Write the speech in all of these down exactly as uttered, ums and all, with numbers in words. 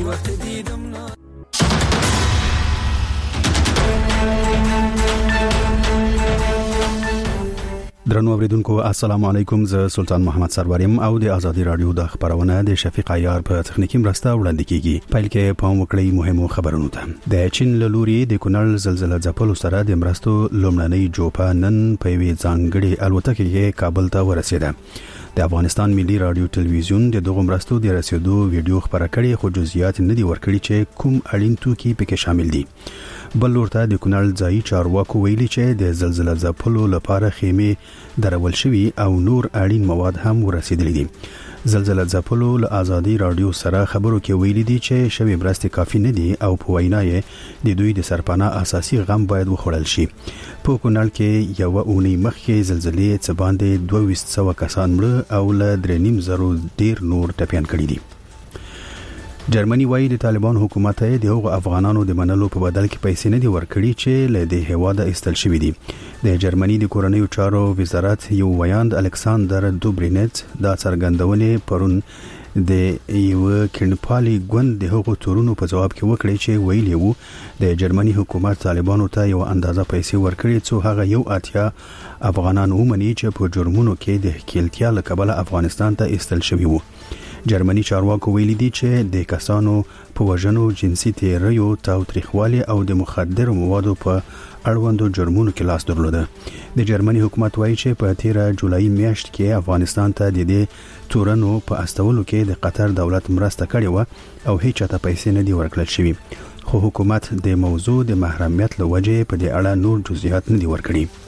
درنو اوریدونکو السلام علیکم، زه سلطان محمد سروریم او د ازادي رادیو د خبرونه د شفیق عیار په تخنیکی مرسته وړاندې کیږي. پیل کې پام وکړئ مهمو خبرونو ته. د چین له لوري د کونړ زلزلہ ځپلو سره د مرستو لومړنۍ جوپه نن په وی ځانګړي الوتکه کې کابل ته ورسېده. د افغانستان ملي رادیو ټلویزیون د دغه مرستو د رسیدو ویډیو خبره کړې، خو جزئیات نه دي ورکړي چې کوم اړین توکي پکې شامل دي. بل ورته د کونړ ځایي چارواکو ویلي چې د زلزلہ ځپلو لپاره خیمه درول شوي او نور اړین مواد هم ورسېدلي دي. زلزلہ ځپلو له ازادي رادیو سره خبرو کې ویلي دي چې شوی مرستې کافي نه دي او په وینا یې د دوی د سرپناه اساسي غم باید وخوړل شي. په کونړ کې یو اونۍ مخکې زلزلې څه باندې دوه سوه کسان مړه او له درې نیم زرو ډیر نور ټپیان کړي دي. جرمني وايي د طالبان حکومت یې د هغو افغانانو د منلو په بدل کې پیسې نه دي ورکړي چې له دې هواده استل شوي دي. د جرمني د کورنیو چارو وزارت یو ویاند الکساندر دوبرینټ دا څرګندونه پرون د یو کڼپالي ګوند د هغو تورونو په جواب کې وکړي چې ویلي وو د جرمني حکومت طالبانو ته یو اندازه پیسې ورکړي څو هغه یو اتیا افغانان ومني چې په جرمونو کې د ښکیلتیا له کبله افغانستان ته استل شوي وو. جرمني چارواکو ویلي دي چې د کسانو په وژنو، جنسي تیریو، تاوتریخوالي او د مخدر موادو په اړوندو جرمونو کې لاس درلوده. د جرمني حکومت وایي چې په تیره جولای میاشت کې افغانستان ته د دې تورنو په استولو کې د قطر دولت مرسته کړې و او هیڅ چاته پیسې نه دي ورکړل شوي، خو حکومت د موضوع د محرمیت له وجې په دې اړه نور جزئیات نه دي ورکړي.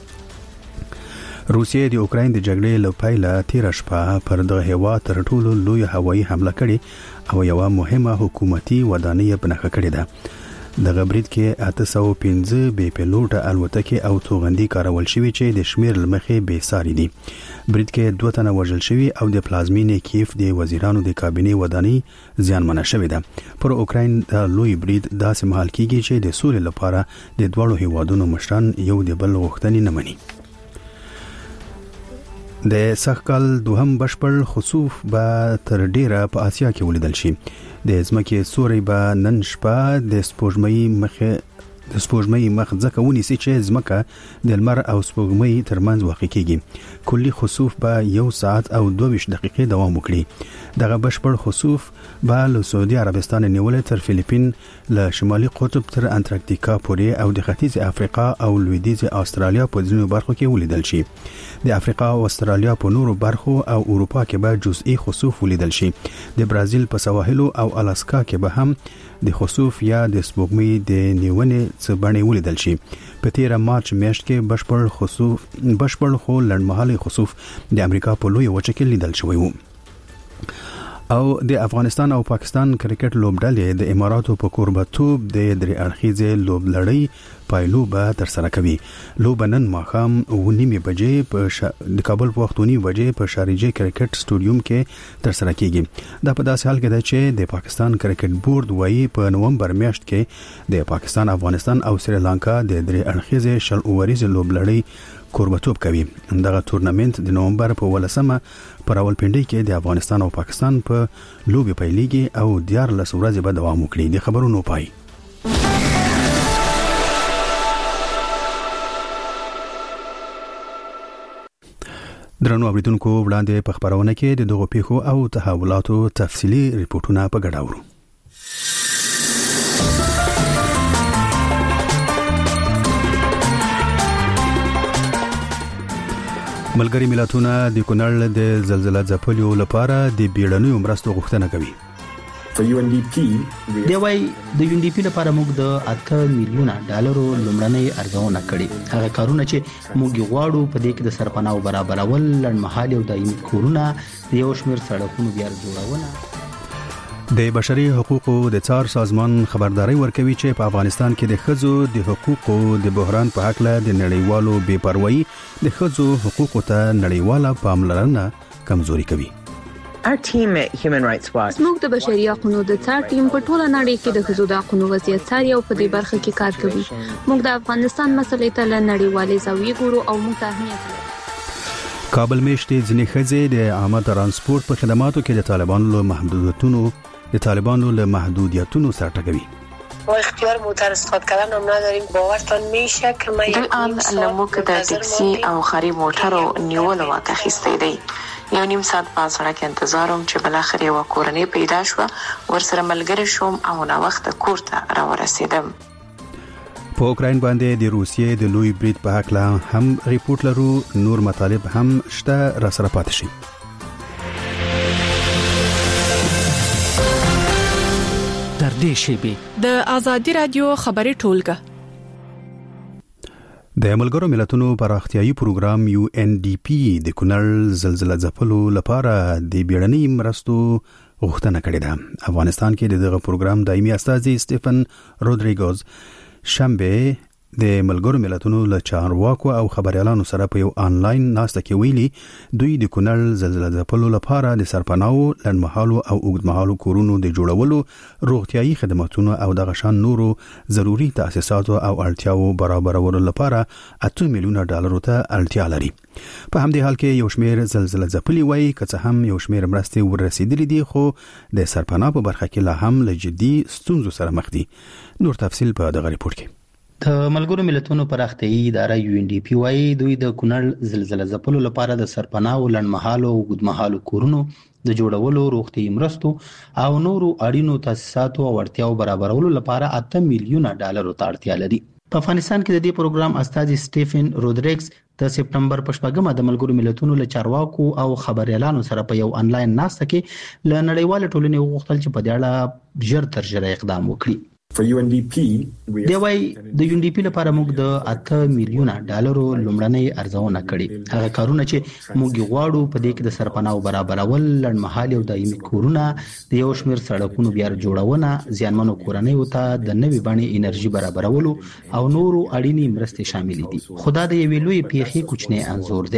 روسیې د اوکراین د جګړې له پیله تیر شپه پر دغه هیواد تر ټولو لوی هوایي حمله کړې او یو مهمه حکومتي ودانۍ بنخښه کړې ده. دغه برید کې اته سوه پنځه بې پیلوټه الوتکې او توغندي کارول شوي چې د شمیر لمخې بې ساري دي. برید کې دوه تنه وژل شوي او د پلازمینې کیف د وزیرانو د کابینې ودانۍ زیانمنه شوې ده. پر اوکراین د لوی برید داسې مهال کیږي چې د سولې لپاره د دواړو هیوادونو مشران یو د بل غوښتنې نه مني. د سږکال دوهم بشپړ خسوف به تر ډیره په آسیا کې ولیدل شي. د ځمکې سوري به نن شپه د سپوږمۍ مخه د سپوږمۍ مخ ځکه ونیسي چې ځمکه د لمر او سپوږمۍ ترمنځ واقع کیږي. کلی خسوف به یو ساعت او دوه دقیقې دوام وکړي. دغه بشپړ خسوف به له سعودي عربستان نیولې تر فلیپین، له شمالي قطب تر انټارکټیکا پورې او د ختیځ افریقا او لویدیځ استرالیا په ځینو برخو کې ولیدل شي. د افریقا او استرالیا په نورو برخو او اروپا کې به جزئي خسوف ولیدل شي. د برازیل په سواحلو او الاسکا کې به هم د خسوف یا د سپوږمۍ د نیونې څه بڼې ولیدل شي. په تیره مارچ میاشت کې بشپړ خسوف بشپړ خو لنډمهالی خسوف د امریکا په لوی وچه کې لیدل شوی و. او د افغانستان او پاکستان کرکټ لوبډلې د اماراتو په کوربتوب د درې اړخیزې لوبلړۍ پایلوبه تر سره کوي. لوبه نن ماښام اوه نیمې بجې په شا... د کابل په وخت اوه نیمې بجې په شارجه کرکټ سټوډیوم کې تر سره کیږي. دا په داسې حال کې ده چې د پاکستان کرکټ بورډ وايي په نومبر میاشت کې د پاکستان، افغانستان او سریلانکا د درې اړخیزې شل اووریزې لوبلړۍ کوربتوب کوي. دغه تورنمنت د نومبر په ولسمه پر راولپنډي کې د افغانستان او پاکستان په لوبي پیلېږي او دیارلس ورځې به دوام وکړي. د خبرونو پای. درنو اوریدونکو، وړاندې په خبرونه کې د دغو پیښو او تحولاتو تفصیلی ریپورتونه په ګډه اورو. ملګری ملتونه د کونړ د زلزلہ ځپلو لپاره د بیړنیو مرستو غوښتنه کوي. دی وايي د یو ان ډي پی لپاره موږ د اته میلیونه ډالرو لومړنۍ ارزونه کړې. هغه کارونه چې موږ غواړو په دې کې د سرپناه برابرول، لړمحالي او دایمي کورونه، د یو شمېر سړکونو بیا جوړونه. د بشري حقوقو د څار سازمان خبرداري ورکوي چې په افغانستان کې د ښځو د حقوقو د بحران په حق له د نړیوالو بې پروايي د ښځو حقوقو ته نړیواله پاملرنه کمزوري کوي. Our team at Human Rights Watch موږ د بشري حقوقو د څار ټیم په ټوله نړۍ کې د ښځو د حقوقو وضعیت څاري او په دې برخه کې کار کوي. موږ د افغانستان مسلې ته له نړیوالې زاویې ګورو او موږ ته اهمیت لري. کابل میشتې ځینې ښځې د عامه ترانسپورت په خدماتو کې د طالبانو له محدودیتونو د طالبانو له محدودیتونو سره ټکوي. ما اختیار موتر استفاده کردن هم نداریم. باورتان میشه که ما الان لموک د تاکسی او خري موټرو نیولو واقع خسته دی. یو نیم ساعت په سړک انتظاروم چې بل اخر یو کورنۍ پیدا شو ورسره ملګری شوم او نو وخت کور ته را ورسېدم. په اوکراین باندې د روسیې د لوی برید په حق لا هم ریپورت لرو. نور مطالب هم شته، را سره پاتې شي. در دې شیبه د ازادي رادیو خبري ټولګه د ملګرو ملتونو پراختیايي پروګرام یو ان ډي پی د کونړ زلزلې ځپلو لپاره د بیړنۍ مرستو غوښتنه کړې ده. افغانستان کې دغه پروګرام دایمي استازي سټيفن رودریګوز شنبه د ملګرو ملتونو له چارواکو او خبريالانو سره په یو آنلاین ناسته کې ویلي دوی د کونړ زلزلې ځپلو لپاره د سرپناو لنډمهالو او اوږدمهالو کورونو د جوړولو، روغتيایي خدماتو او دغه شان نورو ضروري تاسیساتو او اړتیاو برابرولو لپاره اته میلیونه ډالر ته اړتیا لري. په همدې حال کې یو شمېر زلزلې ځپلي وای که هم یو شمېر مرستې ورسېدلې دي، خو د سرپناه په برخه کې لا هم له جدي ستونزو سره مخ دي. نور تفصیل په دغه ریپورت کې. د ملګرو ملتونو پراختیايي اداره یو ان ډي پی وايي دوی د کونړ زلزلې ځپلو لپاره د سرپناو لنډمهالو او اوږدمهالو کورونو د جوړولو، روغتيایي مرستو او نورو اړینو تاسیساتو او اړتیاو برابرولو لپاره اته میلیونه ډالر ته اړتیا لري. په افغانستان کې د دې پروګرام استازي سټيفن رودریګز د سپټمبر په شپږمه د ملګرو ملتونو له چارواکو او خبريالانو سره په یو آنلاین ناسته کې له نړیوال ټولنې وغوښتل چې په دې اړه ژر تر ژره اقدام وکړي. For U N D P دی وای د یو ان ډي پی لپاره موږ د اته میلیونه ډالرو لومړنۍ ارزونه کړې. هغه کارونه چې موږ غواړو په دې کې د سرپناو برابرول، لنډمهالي او دایمي کورونه، د یو شمېر سړکونو بیا جوړونه، زیانمنو کورنیو ته د نوې بڼې انرژي برابرولو او نورو اړینې مرستې شامل دي. خدا د یوې لوی پیښې کوچنی انځور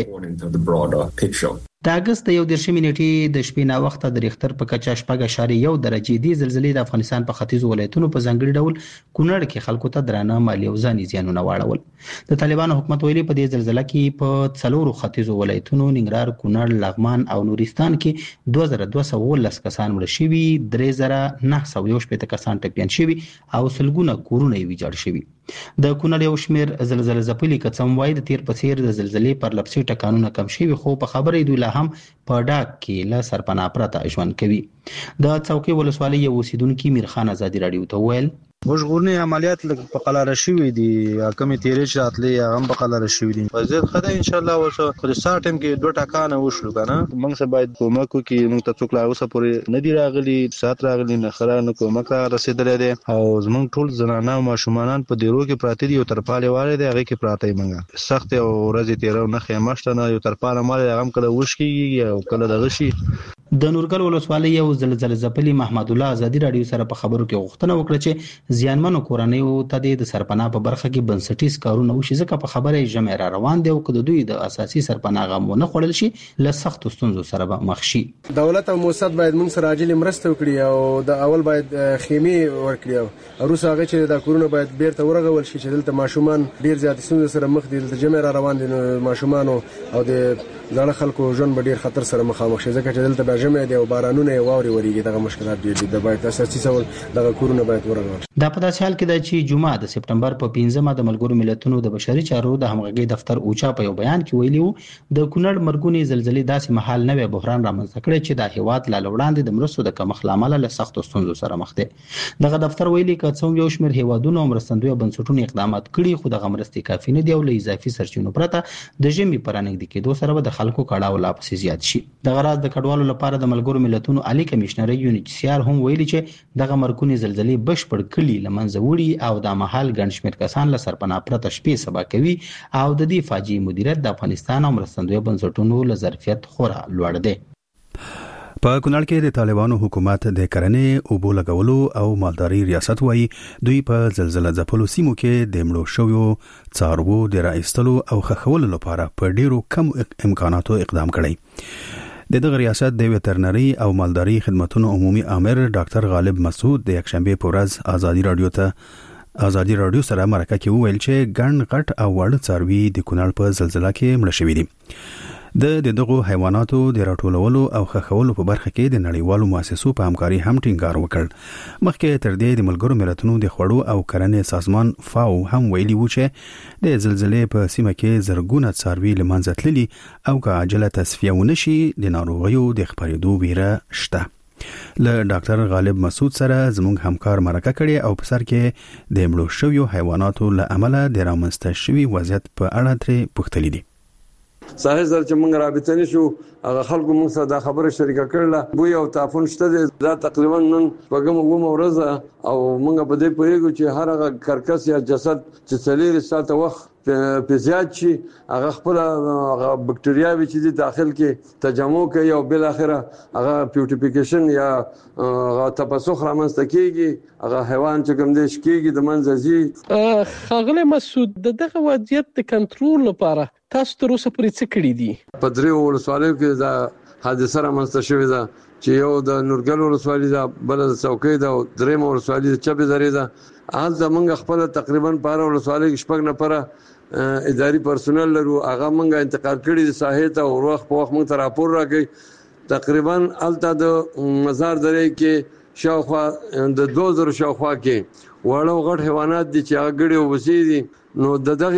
دی. د اگست یو درشمې نیټې د شپې نا وخت د ریختر په کچا شپږ اشاریه یو درجه دی زلزلې د افغانستان په ختیځ ولایتونو په ځانګړي ډول کونړ کې خلکو ته درانه مالی او ځاني زیانونه واړول. د طالبانو حکومت ویلي په دې زلزلې کې په څلورو ختیځ ولایتونو ننګرهار، کونړ، لغمان او نورستان کې دوه زره دوه سوه اوولس کسان مړه شوي، درې زره نه سوه یو شپېته کسان ټپیان شوي او سلګونه کورونه یې ویجاړ شوي. د کونړ یو شمېر زلزلې ځپلي کڅم وای د تیر په څیر د زلزلې پر لپسي ټکانونه کم شوي، خو په خبرې دوی لا هم په ډاک کې له سرپناه پرته ژوند کوي. د څوکۍ ولسوالۍ یو اوسیدونکي میرخان ازادي رادیو ته وویل وژغورنې عملیات په قلاره شوي دي، کمې تیرې چې راتلې هغه هم په قلاره شوي دي. وضعیت ښه دی انشاءالله. اوس خو د سهار ټایم کې دوه ټکانه وشلو که نه، موږ څه باید کومک وکړي. موږ ته څوک لا اوسه پورې نه دي راغلي، ساعت راغلي نه ښه نه کومک را رسېدلی دی. او زموږ ټول زنانه او ماشومانان په دیرو کې پراته دي، یو ترپالې والی دی هغې کې پراته یې. موږ سختې او ورځې تېره او نه خیمه شته نه، یو ترپاله مال هغه هم کله وشکېږي او کله دغه شي. د نورګل ولسوالۍ یو زلزلې ځپلي محمد الله ازادي رادیو سره په خبرو کې غوښتنه وکړه چې زیانمنو کورنیو ته د سرپناه په برخه کې بنسټیز کارونه وشي، ځکه په خبره یې ژمی را روان دی او که د دوی د اساسي سرپناه غم ونه خوړل شي له سختو ستونزو سره به مخ شي. دولت او موسسات باید موږ سره عاجل مرسته وکړي او د اول باید خیمې ورکړي او وروسته هغه چې د کورونه باید بیرته ورغول شي چې دلته ماشومان ډیر زیات ستونزو سره مخ دي. دلته ژمی را روان دي، ماشومان او د ځاړه خلکو ژوند به ډیر خطر سره مخامخ شي، ځکه چې دلته به ژمی دی او بارانونه یې واورې ورېږي. دغه مشکلات ډېر دي. د باید اساسي ډول دغه کورونه باید ورغول شي. دا په داسې حال کې ده چې جمعه د سپټمبر په پنځمه د ملګرو ملتونو د بشري چارو د همغږۍ دفتر اوچا په یو بیان کې ویلي وو د کونړ مرګونې زلزلې داسې مهال نوې بحران رامنځته کړی چې د هیواد لا وړاندې د مرستو د کمښت له امله له سختو ستونزو سره مخ دی. دغه دفتر ویلي که څوم یو شمېر هیوادونو او مرستندویه بنسټونو اقدامات کړي، خو دغه مرستې کافي نه دي او له اضافي سرچینو پرته د ژمي په رانږدې کېدو سره به د خلکو کړاو لا پسې زیات شي. دغه راز د کډوالو لپاره د ملګرو ملتونو عالی کمشنر یو ان ایچ سی آر هم ویلي چې دغه مرګونې زلزلې بشپړ کلي له منځه وړي او د مهال ګڼ شمېر کسان له سرپناه پرته شپې سبا کوي او د دې فاجعې مدیریت د افغانستان او مرستندویه بنسټونو له ظرفیت خورا لوړ دی. په کونړ کې د طالبانو حکومت د کرنې، اوبو لګولو او مالداري ریاست وایي دوی په زلزلې ځپلو سیمو کې د مړو شویو څاروو د راایستلو او ښخولو لپاره په ډیرو کم امکاناتو اقدام کړی. د دغه ریاست د وترنري او مالداري خدماتو عمومي امر ډاکټر غالب مسعود د یکشنبه په ورځ ازادي رادیو ته ازادي رادیو سره مرکه کې وویل چې ګڼ غټ او وړ څاروي د کونړ په زلزلې کې مړه شوي دي. د دغه حیواناتو د راټولولو او خښولو په برخه کې د نړیوالو مؤسسو په همکاري هم ټینګار وکړ. مخکې تر دې د ملګرو ملتونو د خوړو او کرنې سازمان فاو هم ویلي و چې د زلزلې په سیمه کې زرګونه څاروي له منځه تللي او که عاجله تصفیه ونشي د ناروغیو د خپرېدو ویره شته. له ډاکټر غالب مسعود سره زموږ همکار مرکه کړې او په سر کې د مړو شویو حیواناتو له امله د رامنځته شوي وضعیت په اړه ترې پوښتلي دي. صحیح سره چې موږ رابطه نشو هغه خلکو موږ سره دا خبره شریکه کړله بو یو تعفن شته دا تقریبا نن پغم ومه ورځ او موږ په دې پوهیږو چې هر هغه کرکس یا جسد چې څلور ساعته وخت په زیات شي هغه خپل هغه بکټریاوي چې د داخل کې تجمع کوي او بل اخره هغه پیوټیفیکیشن یا هغه تپسخ رامنځته کیږي هغه حیوان چې کوم دې شکیږي د منځزي. خاغله مسعود دغه وضعیت د کنټرول لپاره تاسو تر اوسه پرې څه کړی دي؟ په درې ولسوالیو کې دا حادثه رامنځته شوې ده چې یو د نورګل ولسوالي ده بل د څوکۍ ده او درېم ولسوالي د چبې درې ده. حال زمونږ خپل تقریبا پاره ولسوالي شپږ نفره اداري پرسونل لرو هغه مونږه انتقال کړي د ساحې ته او وخت په وخت مونږ ته راپور راکړي. تقریبا الته د مزار درې کې شاوخوا د دوه زره شاوخوا کې وړو غټ حیوانات دي چې هغه ګړي وبسي دي نو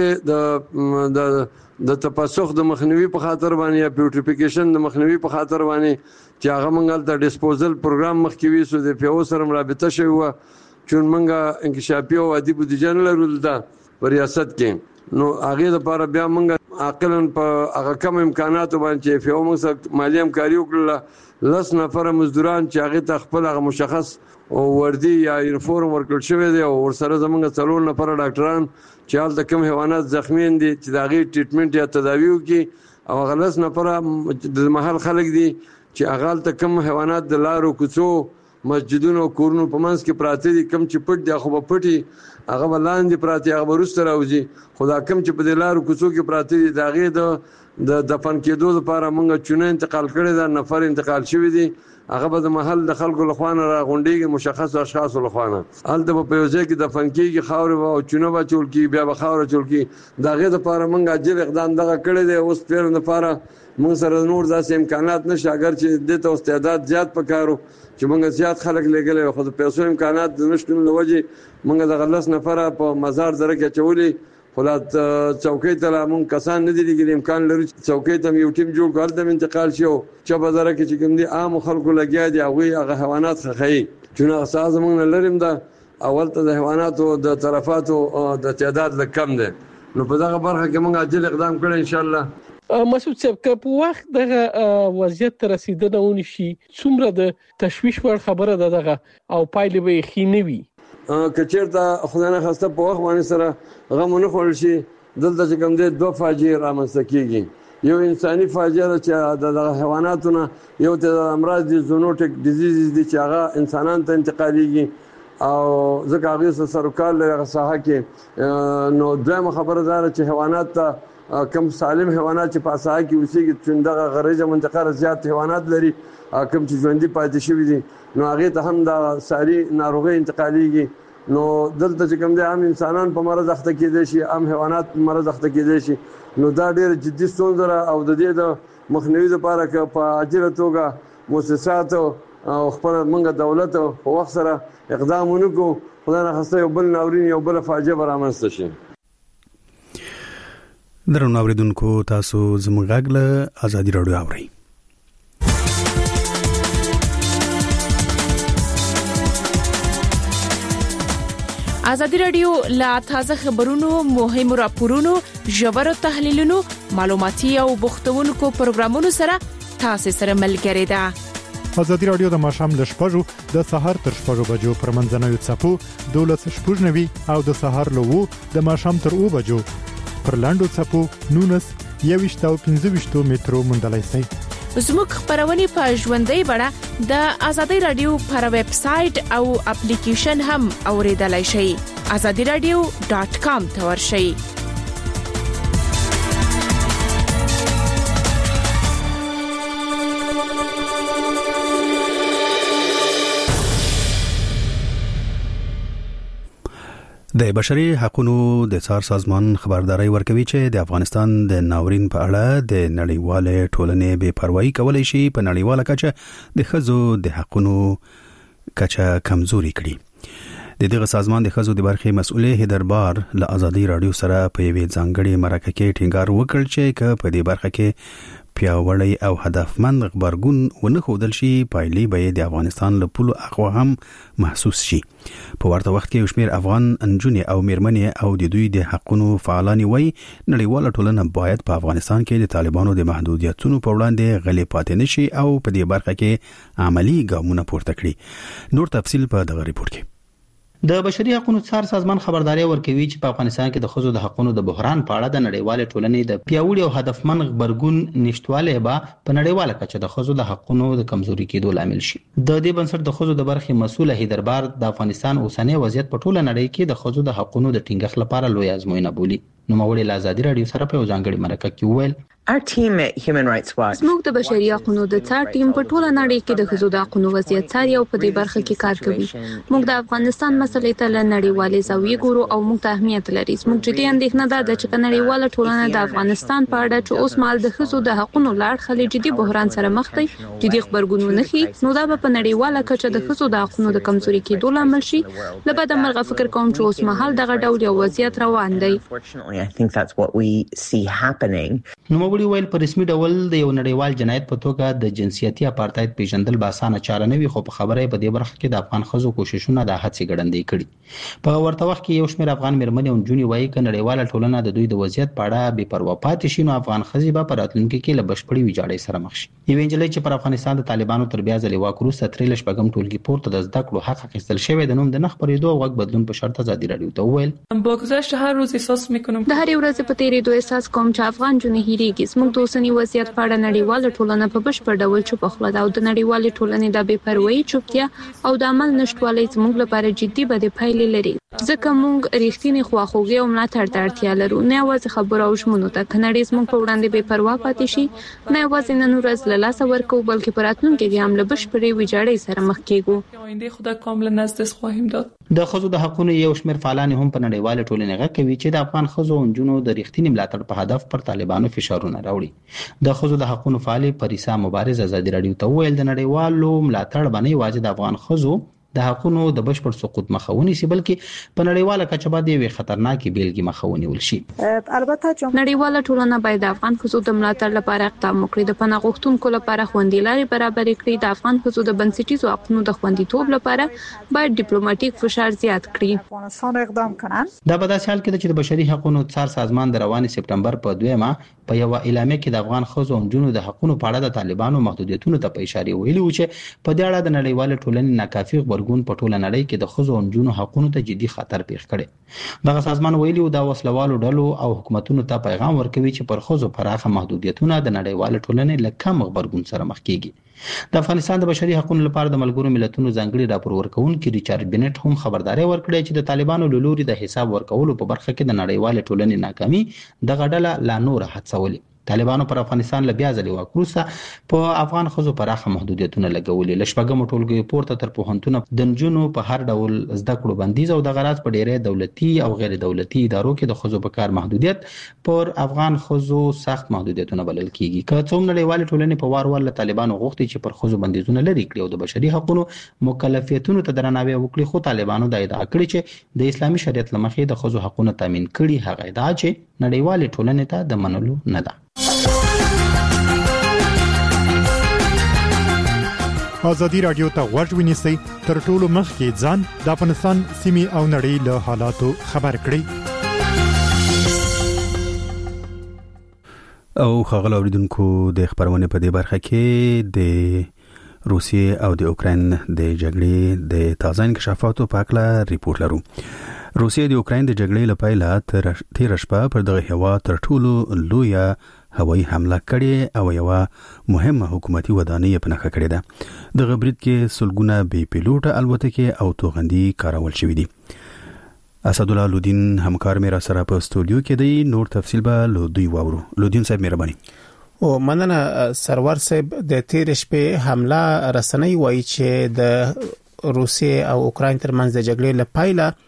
دغه د د تپاسخ د مخنیوي په خاطر باندې یا پیوټیفیکیشن د مخنیوي په خاطر باندې چې هغه مونږ د ډیسپوزل پروګرام مخکوي سو د پیو سره رابطه شوی و چې مونږه انکشافي او عادي بودیجه نه لرل ده په ریاست کې نو هغه لپاره بیا مونږ عاقلن په هغه کم امکانات باندې چې پیو مونږ مالی همکاري وکړه لس نفر مزدوران چې هغه ته خپل هغه مشخص او وردی یا یونیفورم ورکړل شوی دی او ورسره زمونږ څلور نفر ډاکټران چې حال د کم حیوانات زخمین دي چې دا غي ټریټمنټ یا تداوی وکي او غلس نفر د محل خلک دي چې اغال ته کم حیوانات د لارو کوڅو مسجدونو کورونو په منځ کې پراته دي کم چې پټ دي خو په پټي هغه بلاندې پراته هغه ورسته راوځي خدا کم چې په د لارو کوڅو کې پراته دي دا غي د د دفن کېدو لپاره موږ چونه انتقال کړی دا نفر انتقال شوی دي هغه به د محل د خلکو لخوانه را غونډيږي مشخص اشخاص لخوانه الته په یوځای کې د فنکیږي خاور او چونه به چول کی بیا به خاور چول کی دا غي د لپاره موږ اجل اقدام دغه کړی دی اوس پیر د لپاره موږ سره نور داسې امکانات نشه اگر چې د ته استعداد زیات پکارو چې موږ زیات خلک لګلې خو د پیسو امکانات د نشټون لوجه موږ د غلس نفره په مزار دره کې چولې خلات چوکۍ ته موږ کسان نه دي لګل امکان لري چوکۍ ته یو ټیم جوړ کړل د انتقال شو چې په دره کې چې کوم دي عام خلکو لګیا دي هغه هغه حیوانات خخي چې اساس موږ نه لریم دا اول ته د حیواناتو د طرفاتو د تعداد لکم دي نو په دغه برخه کې موږ اجل اقدام کړی ان شاء الله. مسعود صاحب که په وخت دغه وضعیت ته رسیدنه ونشي څومره د تشویش وړ خبره ده دغه او پایلې به خینوي کچیرته خدای نه خواسته په وخت باندې سره غو نه خول شي دلته چې کوم دي دوه فاجعه رامنځته کیږي یو انساني فاجعه چې د حیواناتو نه یو د امراض دي زونوټیک ډیزیز دي چې هغه انسانان ته انتقاليږي او ځکه هغه سره کال لري ساحه کې نو دویمه خبره ده چې حیوانات ته کم سالم حیوانات چې په ساحه کې اوسېږي چې دغه غریزه منطقه زیات حیوانات لري کم چې ژوندۍ پاتې شوي دي نو هغه ته هم د ساري ناروغي انتقاليږي نو دلته چې کوم دي عام انسانان په مرض اخته کېدي شي عام حیوانات په مرض اخته کېدي شي نو دا ډېر جدي ستونزه او د دې د مخنیوي لپاره ک په عاجله توګه مؤسسات او خپل منګه دولت په وخت سره اقدام وکړو خدای نه خواسته یو بل ناورین یو بل فاجعه برامنځته شي. درنو اوریدونکو تاسو زموږ غږ له ازادي رادیو اورئ. ازادي رادیو لا تازه خبرونو مهم راپورونو ژور تحلیلونو معلوماتي او بوختونکو پروګرامونو سره تاسو سره ملګری ده. ازادي رادیو د ماشام ل شپږو د سحر تر شپږو بجو پر منځنوي چپو دولس شپږنوي او د سحر له وو د ماشام تر او بجو پر لاندو چپو نونس یويشت او پنځه مترو مندلای سي. زموږ خبرونه په ژوندۍ بڼه د ازادي رادیو پر ویب سټ او اپلیکیشن هم اوریدلای شئ. azadi radio dot com ته ورشئ. د بشري حقوقو د څار سازمان خبرداري ورکوي چې د افغانستان د ناورین په اړه د نړیوال ټولنې بې پروايي کولای شي په نړیواله کچه د ښځو د حقوقو کچه کمزوري کړي. د دغه سازمان د ښځو د برخې مسؤل هیدربار له ازادي رادیو سره په یوې ځانګړې مرکه کې ټینګار وکړ چې که په دې برخه کې پیاوړی او هدفمند خبرګون ونه ښودل شي پایلې به د افغانستان له پولو اخوا هم محسوس شي. په ورته وخت کې یو شمېر افغان نجونې او میرمنې او د دوی د حقوقو فعالان وایي نړیواله ټولنه باید په افغانستان کې د طالبانو د محدودیتونو په وړاندې غلې پاتې نشي او په دې برخه کې عملی ګامونه پورته کړي. نور تفصیل په دغه ریپورت کې. د بشري حقوقو څار سازمان خبرداري ورکوي چې په افغانستان کې د ښځو د حقوقو د بحران په اړه د نړیوال ټولنې د پیاوړي او هدفمند خبرګون نشټواله به په نړیواله کچه د ښځو د حقوقو د کمزوري کېدو لامل شي. د دې بنسټ د ښځو د برخې مسؤل هیدربار د افغانستان اوسنۍ وضعیت په ټوله نړۍ کې د ښځو د حقوقو د ټینګښت لپاره لوی ازموینه بولي. نو موږ له ازادي رادیو سره په ځانګړي مرکه کې وویل Our team at Human Rights Watch زموږ د بشري حقوقو د څار ټیم په ټوله نړۍ کې د ښځو د حقوقو وضعیت څاري او په دې برخه کې کار کوي. موږ د افغانستان مسلې ته له نړیوالې زاویې ګورو او موږ ته اهمیت لري. موږ جدي اندېښنه ده چې نړیواله ټولنه د افغانستان په اړه چې اوس مال د ښځو د حقوقو لاړ خلې جدي بحران سره مخ دي جدي خبرګون نه خي نو دا په نړیواله کچه د ښځو د حقوقو د کمزوري کېدو لامل شي. لبا د مرغه فکر کوم چې اوس مهال دغه ډول یو وضعیت روان دی. I think that's what we see happening. نو موږ ویل په رسمي ډول د یو نړیوال جنایت په توګه د جنسیتي اپارټاید پیژندل به اسانه چاره نه وي خو په خبره په دې برخه کې د افغان ښځو کوششونه د هڅې ګړندې کړي. په ورته وخت کې یو شمېر افغان میرمنې او نجونې وایي چې نړیواله ټولنه د دوی د وضعیت په اړه بې پروا پاتې شي نو افغان ښځې به په راتلونکي کې له بشپړې ویجاړۍ سره مخ شي. یو انجلۍ چې پر افغانستان د طالبانو تر بیا ځلې واک وروسته ترې له شپږم ټولګي پورته د زده کړو حق اخیستل شوی د نوم د نه خپرېدو او غږ بدلون په شرط ازادي رادیو ته وویل با گذشت هر روز احساس میکنم د هرې ورځې په تېرېدو احساس کوم چې افغان جنې هېرېږي. زموږ د اوسني وضعیت په اړه نړیواله ټولنه په بشپړ ډول چوپ خوله ده او د نړیوالې ټولنې د بې پروایي چوپتیا او د عمل نشټوالی زموږ لپاره جدي بدې پایلې لري. ځکه موږ رښتینې خواخوږي او ملاتړ ته اړتیا لرو نه یوازې خبرو او ژمنو ته. که نړۍ زموږ په وړاندې بې پروا پاتې شي نه یوازې نن ورځ له لاسه ورکوو بلکې په راتلونکي کې هم له بشپړې ویجاړۍ سره مخ کېږو. آینده خدا کاملا از دست خواهیم داد. د ښځو د حقوقو یو شمېر فعالان هم په نړیواله ټولنه غږ کوي چې د افغان ښځو او نجونو د رښتینې ملاتړ په هدف پر طالبانو فشارونه راوړي. د ښځو د حقوقو فعال پریسا مبارز ازادي رادیو ته وویل د نړیوالو ملاتړ باندې واجب د افغان ښځو د حقوقو د بشپړ سقوط مخه ونیسي بلکې په نړیواله کچه باندې یو خطرناکې بیلګې مخه ونیول شي. البته نړیواله ټولنه باید د افغان ښځو د ملاتړ لپاره اقدام وکړي. د پناه غوښتونکو لپاره خوندي لارې برابر کړي. د افغان ښځو د بنسټیزو حقوقو د خوندیتوب لپاره باید ډیپلوماټیک فشار زیات کړي. دا په داسې حال کې چې د بشري حقوقو څار سازمان د رواني سپټمبر په دویمه په یو اعلامیه کې د افغان ښځو او نجونو د حقوقو په اړه د طالبانو محدودیتونو ته په اشاره ویلي و چې په دې اړه د نړیوال ټولنې ناکافي خبرګون په ټوله نړۍ کې د ښځو او نجونو حقوقو ته جدي خطر پیښ کړي. دغه سازمان ویلي و د وسلوالو ډلو او حکومتونو ته پیغام ورکوي چې پر ښځو پراخه محدودیتونه د نړیوال ټولنې له کم خبرګون سره مخ کیږي. د افغانستان د بشري حقوقو لپاره د ملګرو ملتونو ځانګړي راپور ورکونکي ریچارډ بنټ هم خبرداري ورکړه چې د طالبانو له لوري د حساب ورکولو په برخه کې د نړیوال ټولنې ناکامي دغه ډله لا نور هڅولي. طالبانو پر افغانستان له بیا ځلې واک وروسته په افغان ښځو پراخه محدودیتونه لګولي. له شپږمو ټولګیو پورته تر پوهنتونه د نجونو په هر ډول زده کړو بندیز او د غرض په ډیری دولتي او غیر دولتي ادارو کې د ښځو په کار محدودیت پر افغان ښځو سخت محدودیتونه بلل کیږي. که څوم نړیوال ټولنې په وار وار له طالبانو غوښتي چې پر ښځو بندیزونه لري کړي او د بشري حقوقو مکلفیتونو ته درناوی وکړي خو طالبانو دا ادعا کړې چې د اسلامي شریعت له مخې د ښځو حقوقو تامین کړي هغه ادعا چې نړیوال ټولنې ته د منلو نه ده. ازادي رادیو ته غوږ ونیسئ تر ټولو مخکې ځان د افغانستان سیمې او نړۍ له حالاتو خبر کړئ. او خغل اوریدونکو د خبرونه په دې برخه کې د روسیې او د اوکراین د جګړې د تازه انکشافاتو په اړه ریپورت لرو. روسیې د اوکراین د جګړې لپاره تر تیر شپه پر دغه هیواد تر ټولو لویه هوایي حمله کړې او یو مهمه حکومتي ودانۍ په نښه کړې ده. د غبرید کې سلګونه بې پیلوټه الوتکې او توغندي کارول شوې دي. اسد الله لودین همکار مې را سره په استودیو کې دی. نور تفصیل به له دوی واورو. لودین صاحب مهرباني. او مننه سرور صاحب. د تیر شپې حمله رسنۍ وایي چې د روسیې او اوکراین ترمنځ د جګړې لپاره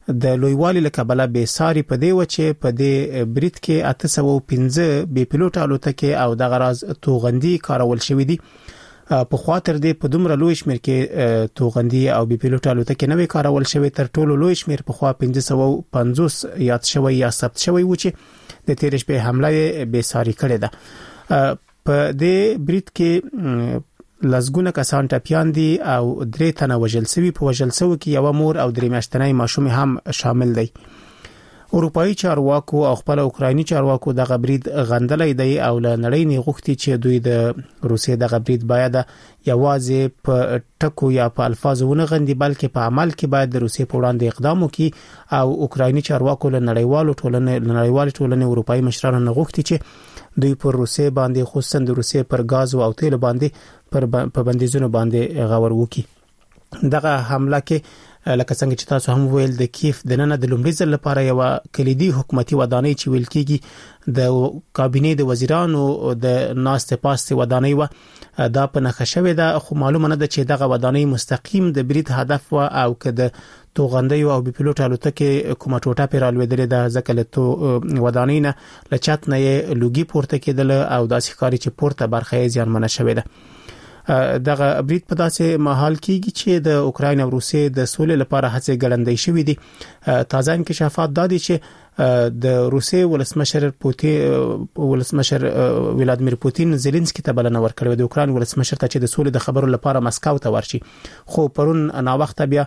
د لویوالي لکبله به ساري په دی و چې په دې بریټ کې اته سوه او پنځه بي پيلوټ الوتکې او د غراز توغندي کارول شوې دي. په خاطر دې په دومره لوی شمیر کې توغندي او بي پيلوټ الوتکې نوې کارول شوې تر ټولو لوی شمیر په خوا پنځه سوه او پنځوس یاد شوی یا ثبت شوی و چې د تیر شپې حمله به ساري کړې ده. په دې بریټ کې لزګونه کسان ټپيان دي او درې تنه وژل شوي، په وژل شوو کې یو مور او درې میاشتنۍ ماشوم هم شامل دي. اروپאי چارواکو او خپل اوکرایني چارواکو د غبرید غندلې دی او له نړۍ نه غوښتي چې دوی د روسیې د غبرید باید یوازې په ټکو یا په الفاظونه غندي بلکې په عمل کې باید د روسیې په وړاندې اقدام وکړي او اوکرایني چارواکو له نړیوالو ټولنې نړیوال ټولنې اروپאי مشرانو نه غوښتي چې دوی پر روسیې باندې خصوصا د روسیې پر غاز او تیل باندې پر په بندیزونو باندې غور وکړي. دغه حمله کې لکه څنګه چې تاسو هم ویل د کیف د نن د لومړي ځل لپاره یو کلیدي حکومتي ودانۍ چې ویل کیږي د کابینې د وزیرانو د ناست پاست ودانۍ و دا په نخښه شوې ده، خو معلومه نه ده چې دغه ودانۍ مستقیم د بریټ هدف و او که د توغندي او بي پيلوټ الوتکې کومه ټوټه پیرالوي درې د ځکه له تو ودانۍ نه لچات نه لوګي پورته کېدل او داسې ښکاري چې پورته برخه یې ځانمنه شوې ده. دغه بریټ په داسې محل کېږي چې د اوکراین او روسیې د سولې لپاره هڅې ګړندې شوې دي. تازه انکشافات دا دي چې د روسیې ولسمشر پوتین ولسمشر ولادیمیر پوتین زيلنسکي ته بلنه ورکړه د اوکراین ولسمشر ته چې د سولې د خبرو لپاره مسکو ته ورشي، خو پرون نا وخت بیا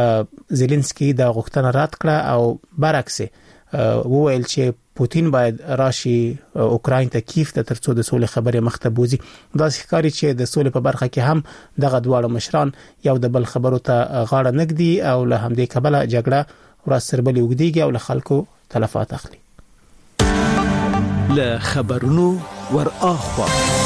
زيلنسکي د غوښتنه رد کړه او برعکس وویل چې پوتین باید راشي اوکراین ته کیف ته ترڅو د سولې خبرې مخته بوزي. دا ښکاري چې د سولې په برخه کې هم دغه دواړه مشران یو د بل خبرو ته غاړه نږدي او له همدې کبله جګړه ورځ تر بلې اوږدېږي او له خلکو تلفات اخلي. له خبرونو ور اخوا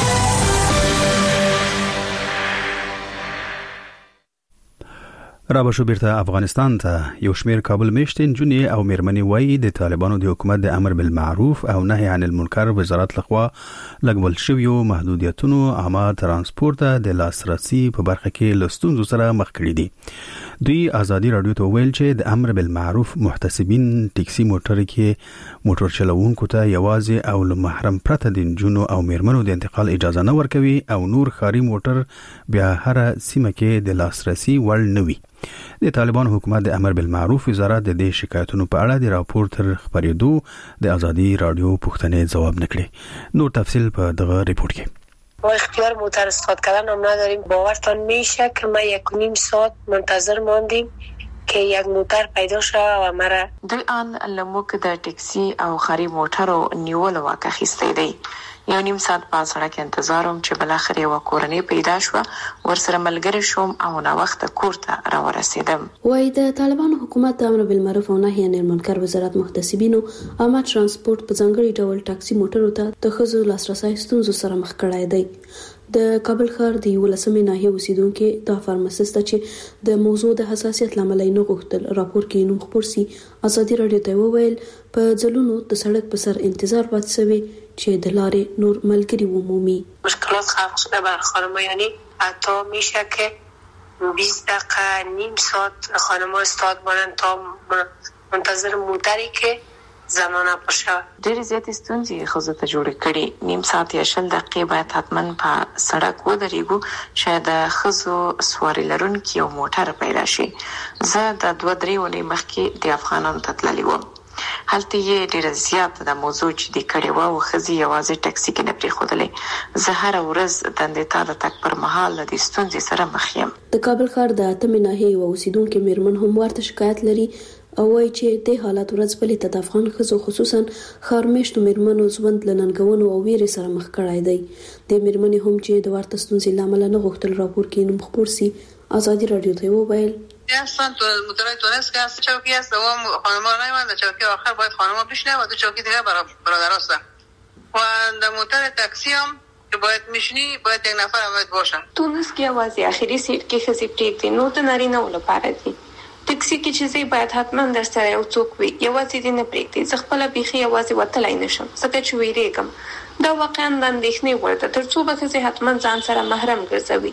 را بشو بیرته افغانستان ته. یو شمیر کابل میشتین جونی او میرمنی وای د طالبانو د حکومت د امر بالمعروف او نهي عن المنکر وزارت لخوا لګول شویو محدودیتونو عامه ترانسپورت د لاسرسي په برخه کې لستونزو سره مخ کړي دي. دوی ازادي رادیو ته ویل چې د امر بالمعروف محتسبین ټیکسي موټر کې موټر چلوونکو ته یوازې او له محرم پرته د جنونو او میرمنو د انتقال اجازه نه ورکوي او نور خاري موټر بیا هر سیمه کې د لاسرسي وړ نه وي. د طالبان حکومت د امر بالمعروف وزارت د دې شکایتونو په اړه د راپور تر خبرېدو د ازادي رادیو پوښتنې جواب نکړي. نور تفصیل په دغه ریپورت کې. ما اختیار موتر استفاده کردن هم نداریم. باورتان میشه که ما یک و نیم ساعت منتظر ماندیم که یک موتر پیدا شد و مرا دوی آن لموک د ټیکسي او خاري موټرو نیول واقع خسته دی. یو نیم ساعت په سړک انتظاروم چې بل اخر یو کورنۍ پیدا شو، ورسره ملګری شوم او نا وخت کور ته را ورسېدم. وای د طالبانو حکومت د امر بالمعروف او نهي عن المنکر وزارت محتسبینو عامه ترانسپورت په ځانګړي ډول ټاکسي موټرو ته د خزو لاسرسي ستونزو سره مخ کړای دی. د کابل ښار د ولسمې ناحیه اوسیدونکو د فارماسیست چې د موضوع د حساسیت لامل نه غوښتل راپور کې نوم خبر سي ازادي رادیو ته وویل په ځلونو د سړک په سر انتظار پات سوي چې د لارې نور ملګری ومومي. مشکلات خلق شده بر خانم‌ها، یعنی حتی میشه که بیست دقیقه نیم ساعت خانم‌ها استاد بانن تا منتظر موتری که زنانه باشه. ډېر زیات ستونزې خو ته جوړ کړي. نیم ساعت یا شل دقیقې باید حتمن په سړک ودرېږو چې د خزو سواري لرونکي یو موټر پیدا شي. زه د دوه درې ونې مخکې د افغانانو ته تللی وم. هلته یې ډېر زیات د موضوع چې د کړي و او خزي یوازې ټاکسي کې نه پریښودلې. زه هر ورځ دندې ته د تک پر مهال د ستونزې سره مخ یم. د کابل ښار د اتمې ناحیې و اوسیدونکو میرمن هم ورته شکایت لري او وايي چې د حالت ورځ بلې ته د افغان خزو خصوصا خارمشت میرمنو ژوند لننګونو او ویرې سره مخ کړای دی. د میرمنې هم چې د ورته ستونزې لامل نه غوښتل راپور کې نوم خبر سي ازادي رادیو ته وویل یا اصلا تو مدرای تونس که از چوکی است و خانم‌ها نمی‌اند چوکی آخر باید خانم‌ها بشینه و تو چوکی دیگه برای برادر است و در موتر تاکسی هم که باید میشنی باید یک نفر باید باشه. تونس کې आवाज اخیری سیټ کې خزي پریږدي نو د نارینه ولپاره دي. ټکسي کې چې زی باید حتما در سره یو څوک وي یوازې دې نه پریږدي. زه خپل بيخي یوازې وتلای نشم ځکه چې ویریږم. دا واقعا د اندېښنې وړ ده ترڅو به خزي حتما ځان سره محرم ګرځوي.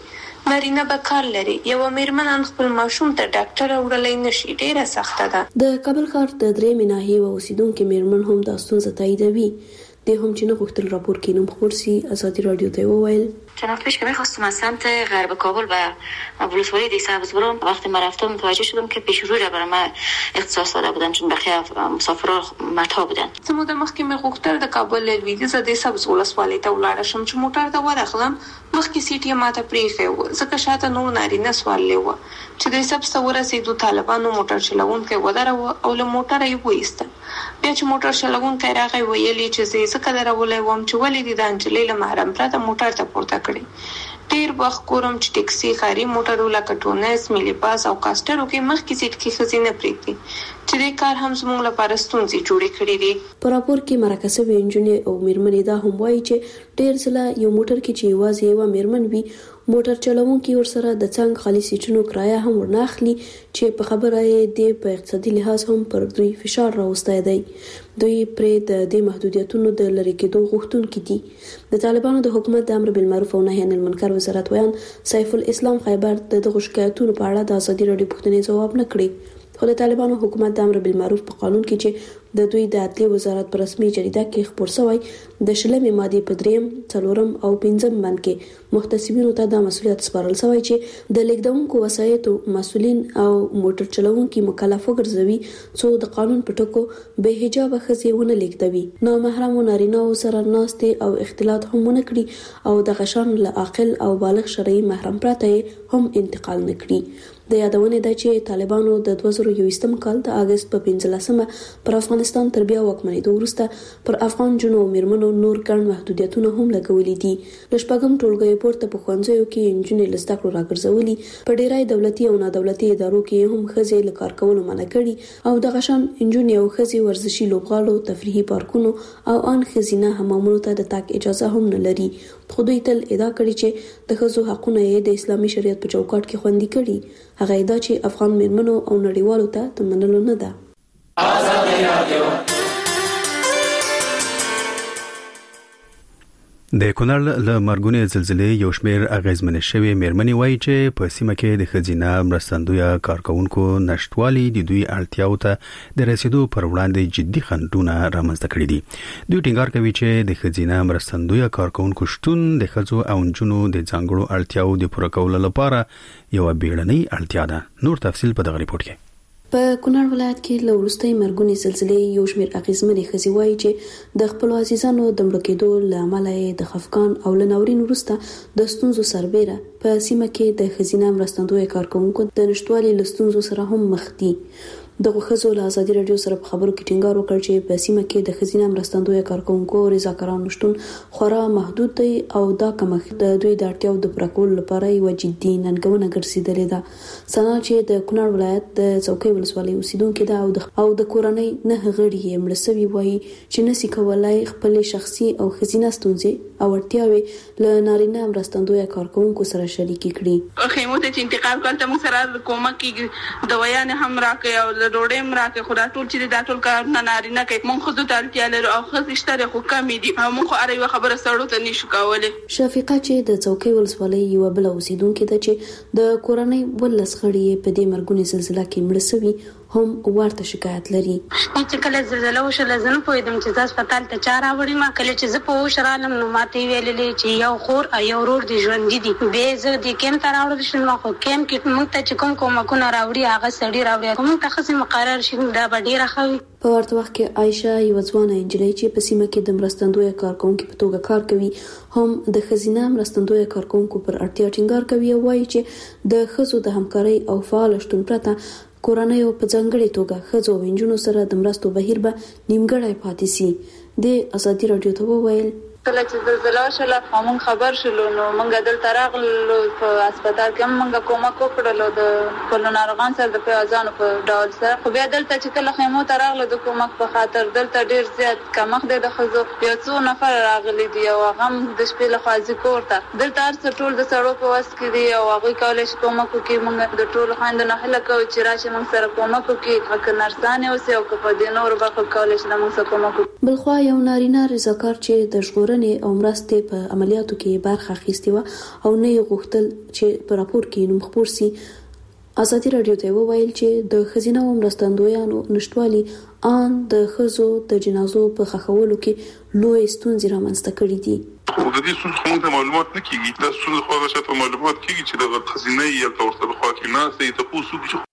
نارینه به کار لري یو میرمن خپل ماشوم ته ډاکټر وړلای نشي ډیره سخته ده. د کابل ښار د درې مناهي او اوسیدونکو میرمن هم د ستونزې تاییدوي. د هم چې نه غوښتل راپور کې نوم خورسي ازادي رادیو ته وویل جناب پیش که میخواستم از سمت غرب کابل و ولسوالی دی سبزبرم وقتی من رفتم متوجه شدم که پیش رو را برای من اختصاص داده بودن چون بقیه مسافرها مردها بودن. زموږ د مخکې مې غوښتل د کابل لویدیځ د سبز ولسوالۍ ته ولاړ شم چې موټر ته ورغلم مخکې سیټ یې ماته پریښی و ځکه شاته نور نارینه سوارلی وه چې د سبز ته ورسېدو طالبانو موټر چلوونکی ودروه او له موټره یې وایسته. بیا چې موټر چلوونکی راغی ویلي چې زه یې ځکه درولی وم چې ولې دې د نجلۍ له محرم پرته موټر ته پورته کړی. ډیر وخت ګورم چې ټیکسي ښاري موټرو لکه ټونس ملي باس او کاسټرو کې مخکې سیټ کې ښځې نه پرېږدي چې دې کار هم زموږ لپاره ستونزې جوړې کړې دي. په راپور کې مرکه شوې نجونې او میرمنې دا هم وایي چې ډیر ځله یو موټر کې چې یوازې یوه میرمن وي موټر چلوونکي ورسره د څنګ خالي سیټونو کرایه هم ورناخلي چې په خبره یې د په اقتصادي لحاظ هم پر دوی فشار راوستی دی. دوی پرې د دې محدودیتونو د لرې کېدو غوښتونکي دي. د طالبانو د حکومت د امر بالمعروف او نهي عن المنکر وزارت ویان سیف الاسلام خیبر د دغو شکایتونو په اړه د ازادي راډیو پوښتنې ځواب نه کړی. خو د طالبانو حکومت د امر بالمعروف په قانون کې چې د دوی د عدلیې وزارت په رسمي جریده کې خپور شوی د شلمې مادې په دریم څلورم او پنځم بند کې محتسبینو ته د مسؤلیت سپارل شوی چې د لیږدونکو وسایطو مسؤلین او موټر چلوونکي مکلف وګرځوي څو د قانون په ټکو بې حجابه ښځې ونه لیږدوي نامحرمو نارینه‌و سره ناستې او اختلاط هم ونه کړي او د غشان له عاقل او بالغ شرعي محرم پرته هم انتقال نه کړي. د یادونې ده چې طالبانو د دوه زره یوویشتم کال د اگست په پنځلسمه پر افغانستان تر بیا واکمنېدو وروسته پر افغان جنو او میرمنو نور ګڼ محدودیتونه هم لګولي دي. له شپږم ټولګیو پورته په ښوونځیو کې نجونې له زده کړو راګرځولي. په ډیری دولتي او نادولتي ادارو کې هم ښځې له کار کولو منع کړي او د غشان نجونې او ښځې ورزشي لوبغالو تفریحي پارکونو او ان ښځینه حمامونو ته د تګ اجازه هم نه لري. خو دوی تل ادعا کړې چې د ښځو حقونه یې د اسلامي شریعت په چوکاټ کې خوندي کړي. هغه ادعا چې افغان میرمنو او نړیوالو ته د منلو نه ده. د کونړ له مرګونې زلزلې یو شمېر اغیزمنې شوې میرمنې وایي چې په سیمه کې د ښځینه مرستندویه کارکونکو نشټوالي د دوی اړتیاو ته د رسیدو پر وړاندې جدي خنډونه رامنځته کړي دي. دوی ټینګار کوي چې د ښځینه مرستندویه کارکونکو شتون د ښځو او نجونو د ځانګړو اړتیاو د پوره کولو لپاره یو بیړنۍ اړتیا ده. نور تفصیل په دغه ریپورت کې. په کونړ ولایت کې له وروستۍ مرګونې زلزلې یو شمېر اغیزمنې ښځې وایي چې د خپلو عزیزانو د مړه کېدو له امله یې د خفګان او له ناورین وروسته د ستونزو سربیره په سیمه کې د ښځینه مرستندویه کارکونکو د نشټوالي له ستونزو سره هم مخ دي. دغه ښځو له ازادي راډیو سره په خبرو کې ټینګار وکړ چې په سیمه کې د ښځینه مرستندویه کارکونکو رضاکارانو شتون خورا محدود دی او دا کمښت د دوی د اړتیاو د پوره کولو لپاره یوه جدي ننګونه ګرځېدلې ده. سنا چې د کونړ ولایت د څوکۍ ولسوالۍ اوسیدونکې ده او د کورنۍ نه غړي یې مړه سوي وایي چې نشي کولای خپلې شخصي او ښځینه ستونزې او اړتیاوې له نارینه مرستندویه کارکونکو سره شریکې کړي. خیمو ته چې انتقال کول ته موږ سره کومک کیږي دوايانې هم راکړي او ډوډۍ هم راکړي خو دا ټول چې دا ټول کارونه نارینه کوي. موږ ښځو ته اړتیا لرو او ښځې شته خو کمې دي او موږ خو هره یوه خبره سړو ته نشو کولی. شفیقه چې د څوکۍ ولسوالۍ یوه بله اوسیدونکې ده چې د کورنۍ ولس غړي یې په دې مرګونې زلزله کې مړه سوي هم ورته شکایت لري. چې کله زلزله وشوله زه نه پوهېدم چې زه هسپتال ته چا راوړې ما. کله چې زه په هوښ رالم نو ما ته یې ویللې چې یو خور او یو ورور دې ژوندي دي. بیا زه دې کیمپ ته راوړل شوم خو کیمپ کې موږ ته چې کوم کومکونه راوړي هغه سړي راوړي خو موږ ته ښځې مقرر شي دا به ډېره ښه وي. په ورته وخت کې عایشه یوه ځوانه نجلۍ چې په سیمه کې د مرستندویه کارکونکي په توګه کار کوي هم د ښځینه مرستندویه کارکونکو پر اړتیا ټینګار کوي او وایي چې د ښځو د همکارۍ او فعال شتون پرته کورنۍ په ځانګړې توګه ښځو او نجونو سره د مرستو بهیر به نیمګړی پاتې سي. د ازادي راډیو ته وویل کله چې زلزله وشوله موږ خبر شولو نو موږ دلته راغلو په هسپتال کې هم موږ کومک وکړلو د خپلو ناروغانو سره د پیوازانو په ډول سره. خو بیا دلته چې کله خیمو ته راغلو د کومک په خاطر دلته ډېر زیات کمښت دی د ښځو. یو څو نفر راغلي دي او هغه هم د شپې لخوا ځي کور ته. دلته هر څه ټول د سړو په وس کې دي او هغوی کولی شي کومک وکړي. موږ د ټولو خویندو نه هیله کوو چې راشي موږ سره کومک وکړي که نرسانې اوسي او که په دې نورو برخو کولی شي له موږ سره کومک وکړي. بلخوا یو نارینه رضاکار چې د ژغورنې ژغورنې او مرستې په عملیاتو کې برخه اخیستې وه او نه یې غوښتل چې په راپور کې نوم خپور سي. ازادي راډیو ته وویل چې د ښځینه او مرستندویانو نشټوالي ان د ښځو د جنازو په ښخولو کې لوی ستونزې رامنځته کړي دي. خو د دې څه موږ ته معلومات نه کیږي، دا څه خو هغه څه معلومات کیږي چې د ښځینه یا تورسره خوا کې نه سي ته پوسو.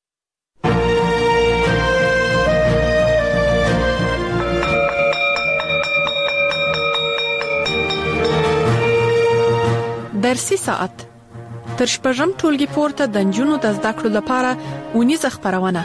درسي ساعت تر شپږم ټولګي پورته د نجونو د زده کړو لپاره ونیزه خبرونه.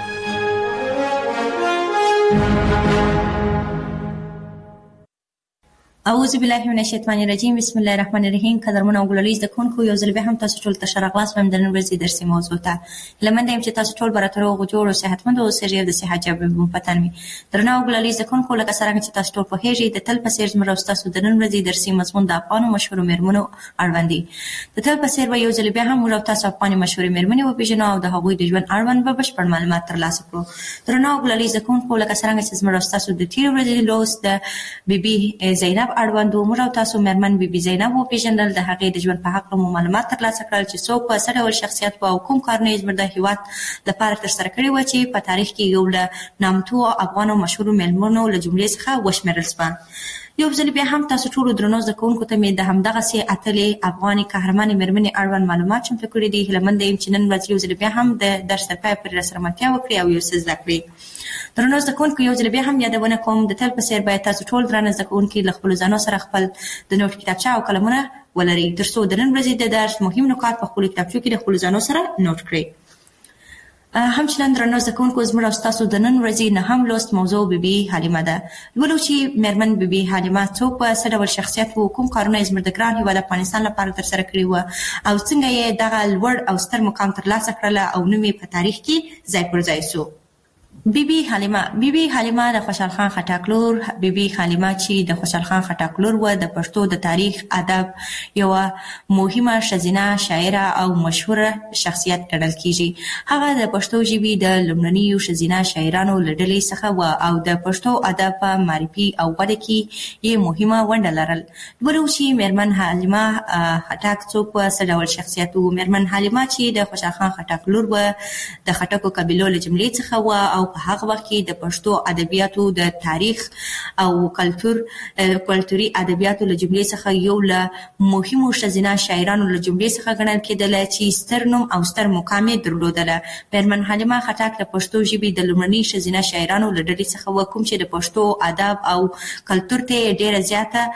اعوذ بالله من الشیطان الرجیم. بسم الله الرحمن الرحیم. قدرمن او ګلالي زده کوونکو یو ځل بیا هم تاسو ټول ته ښه راغلاست په دننه ورځې درسي موضوع ته. لمنده يم چې تاسو ټول براتر او جوړ او صحتمند او سریع د صحت جواب مو پتن وي. درنه او ګلالي زده کوونکو لکه څنګه چې تاسو ټول په هیڅ د تل په سیر زموږ او تاسو د نن ورځې درسي مضمون د افغان مشهور میرمنو اړوند دي. د تل په سیر به یو ځل بیا هم موږ او تاسو افغان مشهور میرمنې او پیژنو او د هغوی د ژوند اړوند به بشپړ معلومات ترلاسه کړو. درنه او ګلالي زده کوونکو لکه څنګه چې زموږ او تاسو د تیر ورځې لوست د بیبي زینب اړوند موږ تاسو مرمن بي بي زینب او پیژندل د هغې د ژوند په حق مو معلومات ترلاسه کړل چې څوک په څه ډول شخصیت او کوم کارونه یې زموږ د هیواد لپاره ترسره کړي و چې په تاریخ کې یو له نامتو افغانو مشهورو میرمنو له جملې څخه وشمېرل سوه. یو ځل بیا هم تاسو ټول درنو زده کوونکو ته مې د همدغسې اتلې افغاني قهرمانې میرمنې اړوند معلومات چمتو کړي دي. هیله منده یم چې نن ورځ یو ځل بیا هم د درس تر پایه پورې راسره ملتیا وکړي او یو څه زده کړي. درنو زده کوونکو یو ځل بیا هم یادونه کوم د تل په څېر باید تاسو ټول درانه زده کوونکي له خپلو ځانو سره خپل د نوټ کتابچه او قلمونه ولرئ تر څو د نن ورځې د درس مهم نکات په خپلو کتابچو کې د خپلو ځانو سره نوټ کړئ. همچنان درنو زده کوونکو زموږ او ستاسو د نن ورځې نهم لوست موضوع بیبي حلیمه ده. لولو چې میرمن بیبي حلیمه څوک په څه ډول شخصیت و، کوم کارونه یې زموږ د ګران هېواد افغانستان لپاره ترسره کړي وه او څنګه یې دغه لوړ او ستر مقام ترلاسه کړله او نوم یې په تاریخ کې ځای پر ځای سو. بیبي حلیمه بیبي حلیمه د خوشحال خان خټک لور بیبي حلیمه چې د خوشحال خان خټک لور و د پښتو د تاریخ ادب یوه مهمه ښځینه شاعره او مشهوره شخصیت ګڼل کیږي. هغه د پښتو ژبې د لومړنیو ښځینه شاعرانو له ډلې څخه وه او د پښتو ادب په معرفي او وده کې یې مهمه ونډه لرل. ولو چې میرمن حلیمه خټک څوک په څه ډول شخصیت و. میرمن حلیمه چې د خوشحال خان خټک لور و د خټکو قبیلو له جملې څخه وه او په هغه وخت کې د پښتو ادبیاتو د تاریخ او کلتور کلتوري ادبیاتو له جملې څخه یو له مهمو ښځینه شاعرانو له جملې څخه ګڼل کېدله چې ستر نوم او ستر مقام یې درلودله. میرمن حلیمه خټک د پښتو ژبې د لومړني ښځینه شاعرانو له ډلې څخه وه کوم چې د پښتو ادب او کلتور ته یې ډېره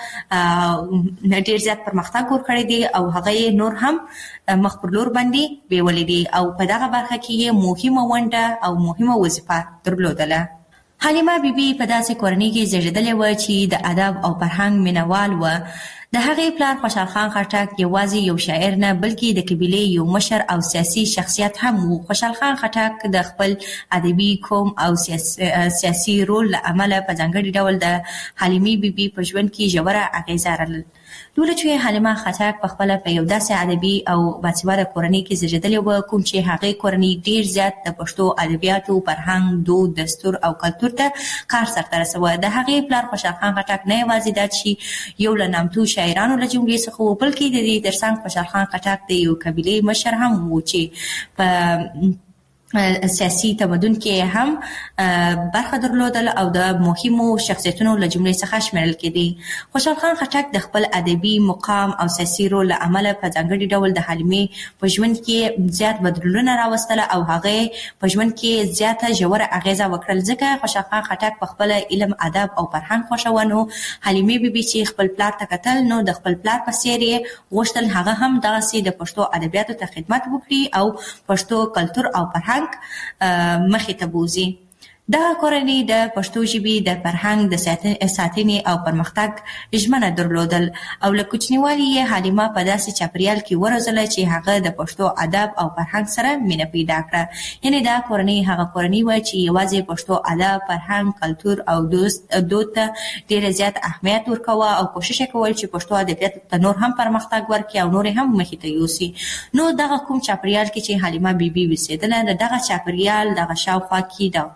زیاته ډېر زیات پرمختګ ورکړی دی او هغه یې نور هم مخ پر لور باندې بیولې دي او په دغه برخه کې یې مهمه ونډه او مهمه وظیفه درلودله. حلیمه بیبي په داسې کورنۍ کې زیږېدلې وه چې د ادب او فرهنګ مینوال وه. د هغې پلار خوشحال خان خټک یوازې یو شاعر نه بلکې د قبیلې یو مشر او سیاسي شخصیت هم و. خوشحال خان خټک د خپل ادبي قوم او سیاسي رول له امله په ځانګړي ډول د حلیمې بیبي په ژوند کې ژوره اغېزه لرل. لوله چې حلیمه خټک په خپله په یو داسې ادبي او باسواده کورنۍ کې زیږېدلې وه کوم چې هغې کورنۍ ډېر زیات د پښتو ادبیاتو فرهنګ دود دستور او کلتور ته کار سرته رسوه. د هغې پلار خوشحال خان خټک نه یوازې دا چې یو له نامتو شاعرانو له جملې څخه و بلکې د دې ترڅنګ خوشحال خان خټک د یو قبیلې مشر هم و چې په سیاسي تمدن کې هم برخه درلودل او د مهمو شخصیتونو له جملې څخه شمیرل کېدی. خوشحال خان خټک د خپل ادبي مقام او سیاسي رول له امله په ځانګړي ډول د حلیمې په ژوند کې زیات بدلونونه راوستله او هغې په ژوند کې زیاته ژوره اغېزه وکړل. ځکه خوشحال خان خټک په خپله علم ادب او فرهنګ خوښوه نو حلیمې بیبي چې خپل پلار ته کتل نو د خپل پلار په څېر یې غوښتل هغه هم دغسې د پښتو ادبیاتو ته خدمت وکړي او پښتو کلتور او فرهنګ مخې ته بوزي. دغه کورنۍ د پښتو ژبې د فرهنګ د ساتنې او پرمختګ ژمنه درلودل او له کوچنیوالي یې حلیمه په داسې چاپریال کې وروزله چې هغه د پښتو ادب او فرهنګ سره مینه پیدا کړه. یعنې دا کورنۍ هغه کورنۍ وه چې یوازې پښتو ادب فرهنګ کلتور او دود ته ډېر زیات اهمیت ورکوه او کوشش یې کول چې پښتو ادبیاتو ته نور هم پرمختګ ورکړي او نور هم مخې ته یوسي. نو دغه کوم چاپریال کې چې حلیمه بیبي اوسېدله د دغه چاپریال دغه شاوخوا کې د کوم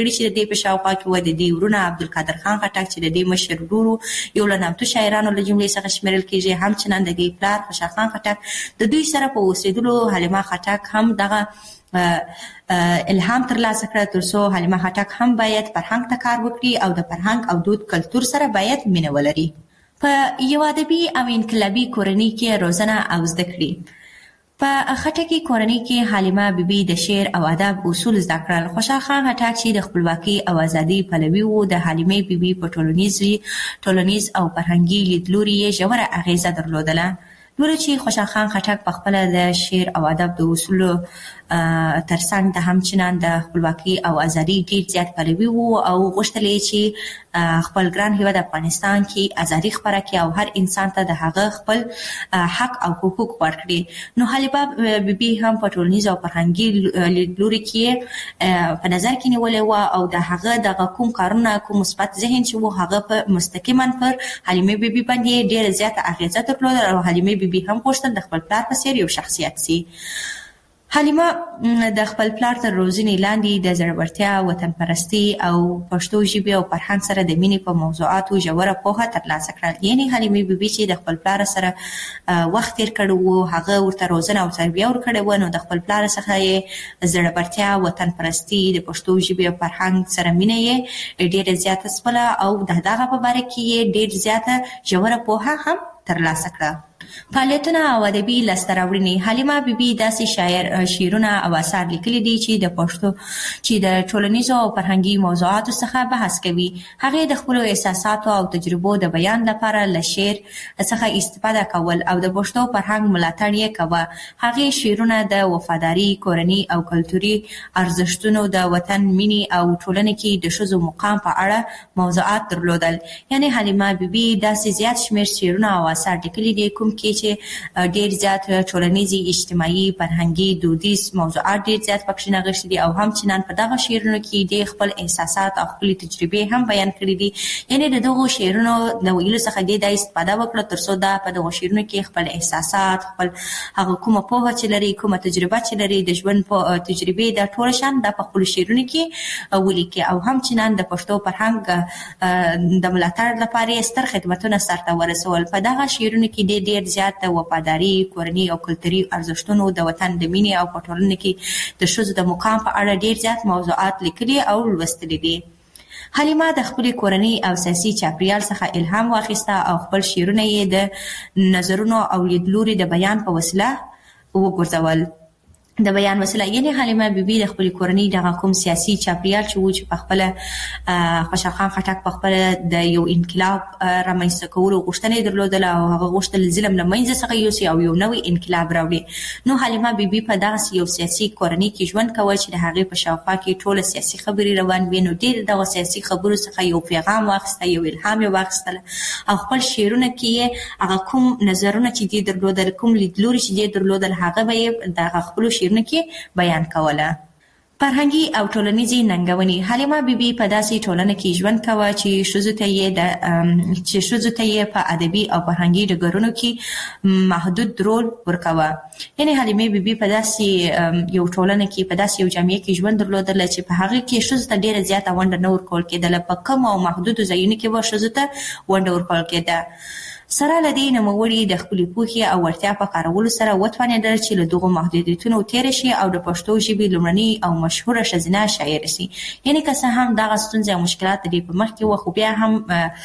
کړي چې د دې په شاوخوا کې و د دې ورونه عبدالقادر خان خټک چې د دې مشر ورور یو له نامتو شاعرانو له جملې څخه شمیرل کېږي، همچنان د دې پلار خوشحال خان خټک. د دوی سره په اوسېدلو حلیمه خټک هم دغه الهام ترلاسه کړ ترڅو حلیمه خټک هم باید فرهنګ ته کار وکړي او د فرهنګ او دود کلتور سره باید مینه ولري. په یو ادبي او انقلابي کورنۍ کې روزنه او زده کړې. په خټکي کورنۍ کې حلیمه بیبي د شعر او ادب اصول زده کړل. خوشحال خان خټک چې د خپلواکۍ او ازادۍ پلوي و، د حلیمې بیبي په ټولنیزي ټولنیز او فرهنګي لیدلوري یې ژوره اغیزه درلودله. نور چې خوشحال خان خټک په خپل د شعر او ادب د اصولو ترڅنګ د همچنان د خپلواکۍ او ازادۍ ډیر زیات پلوي وو او غوښتل یې چې خپل ګران هیواد افغانستان کې ازادي خپره کړي او هر انسان ته د هغه خپل حق او حقوق ورکړي. نو حلیمه بیبي هم په ټولنیز او فرهنګي لیدلوري کې په نظر کې نیولې وه او د هغه دغه کوم کارونه کوم مثبت ذهن چې و هغه په مستقیما پر حلیمه بیبي باندې ډیره زیاته اغیزه درلوده او حلیمه بیبي هم غوښتل د خپل پلار په څیر یو شخصیت سي. حلیمه د خپل پلار تر روزنې لاندې د زړورتیا، وطن پرستي او پښتو ژبې او فرهنګ سره د مینې په موضوعاتو ژوره پوهه ترلاسه کړل. یعنې حلیمه بیبي چې د خپل پلار سره وخت تیر کړی و، هغه ورته روزنه او تربیه ورکړې وه، نو د خپل پلار څخه یې زړورتیا، وطن پرستي، د پښتو ژبې او فرهنګ سره مینه یې ډېره زیاته سپله او د دغه په باره کې یې ډېر زیاته ژوره پوهه هم ترلاسه کړه. فعالیتونه او ادبي لاسته راوړنې. حلیمه بیبي داسې شاعر شعرونه او اثار لیکلي دي چې د پښتو چې د ټولنیزو او فرهنګي موضوعاتو څخه بحث کوي. هغې د خپلو احساساتو او تجربو د بیان لپاره له شعر څخه استفاده کول او د پښتو فرهنګ ملاتړ یې کوه. هغې شعرونه د وفاداري، کورني او کلتوري ارزښتونو، د وطن مینې او ټولنې کې د ښځو مقام په اړه موضوعات درلودل. یعنې حلیمه بیبي داسې زیات شمېر شعرونه او اثار لیکلي دي کوم کې چې ډېر زیات ټولنیزي، اجتماعي، فرهنګي، دودیز موضوعات ډېر زیات پکې نغښتي دي او همچنان په دغه شعرونو کې ډېر خپل احساسات او خپلې تجربې هم بیان کړي دي. یعنې د دغو شعرونو د ویلو څخه دې دا استفاده وکړه ترڅو دا په دغو شعرونو کې خپل احساسات، خپل هغه کومه پوهه چې لري، کومه تجربه چې لري، د ژوند په تجربې دا ټول شان دا په خپلو شعرونو کې ولیکي او همچنان د پښتو فرهنګ د ملاتړ لپاره یې ستر خدمتونه سرته ورسول. په دغه شعرونو کې ډېر ډېر زیات د وفاداري، کورني او کلتوري ارزښتونو، د وطن د مینې او په ټولنه کې د ښځو د مقام په اړه ډېر زیات موضوعات لیکلي او لوستلي دي. حلیمه د خپلې کورنۍ او سیاسي چاپریال څخه الهام واخیسته او خپل شعرونه یې د نظرونو او لیدلوري د بیان په وسیله وګرځول. د بیان وسیله یعنې حلیمه بیبي د خپلې کورنۍ دغه کوم سیاسي چاپریال چې و چې په خپله خوشحال خان خټک په خپله د یو انقلاب رامنځته کولو غوښتنه یې درلودله او هغه غوښتل ظلم له منځه څخه یوسي او یو نوی انقلاب راوړي. نو حلیمه بیبي په دغسې یو سیاسي کورنۍ کې ژوند کوه چې د هغې په شاوخوا کې ټوله سیاسي خبرې روان وي. نو ډېر دغه سیاسي خبرو څخه یو پیغام واخیسته، یو الهام یې واخیستله او خپل شعرونه کې یې هغه کوم نظرونه چې دې درلودل، کوم لیدلوري چې دې درلودل، هغه به یې دغه خپلو شعرونه کې بیان کوله. فرهنګي او ټولنیزې ننګونې. حلیمه بیبي په داسې ټولنه کې ژوند کوه چې ښځو ته یې د چې ښځو ته یې په ادبي او فرهنګي ډګرونو کې محدود رول ورکوه. یعنې حلیمه بیبي په داسې یو ټولنه کې، په داسې یو جامعه کې ژوند درلودله چې په هغه کې ښځو ته ډېره زیاته ونډه نه ورکول کېدله. په کم او محدودو ځایونو کې به ښځو ته ونډه ورکول کېده. سره له دې نوموړي د خپلې پوهې او وړتیا په کارولو سره وتوانېدل چې له دغو محدودیتونو تېره شي او د پښتو ژبې لومړنۍ او مشهوره ښځینه شاعره شي. یعنې که څه هم دغه ستونزې او مشکلات د دې په مخ کې وه، خو بیا هم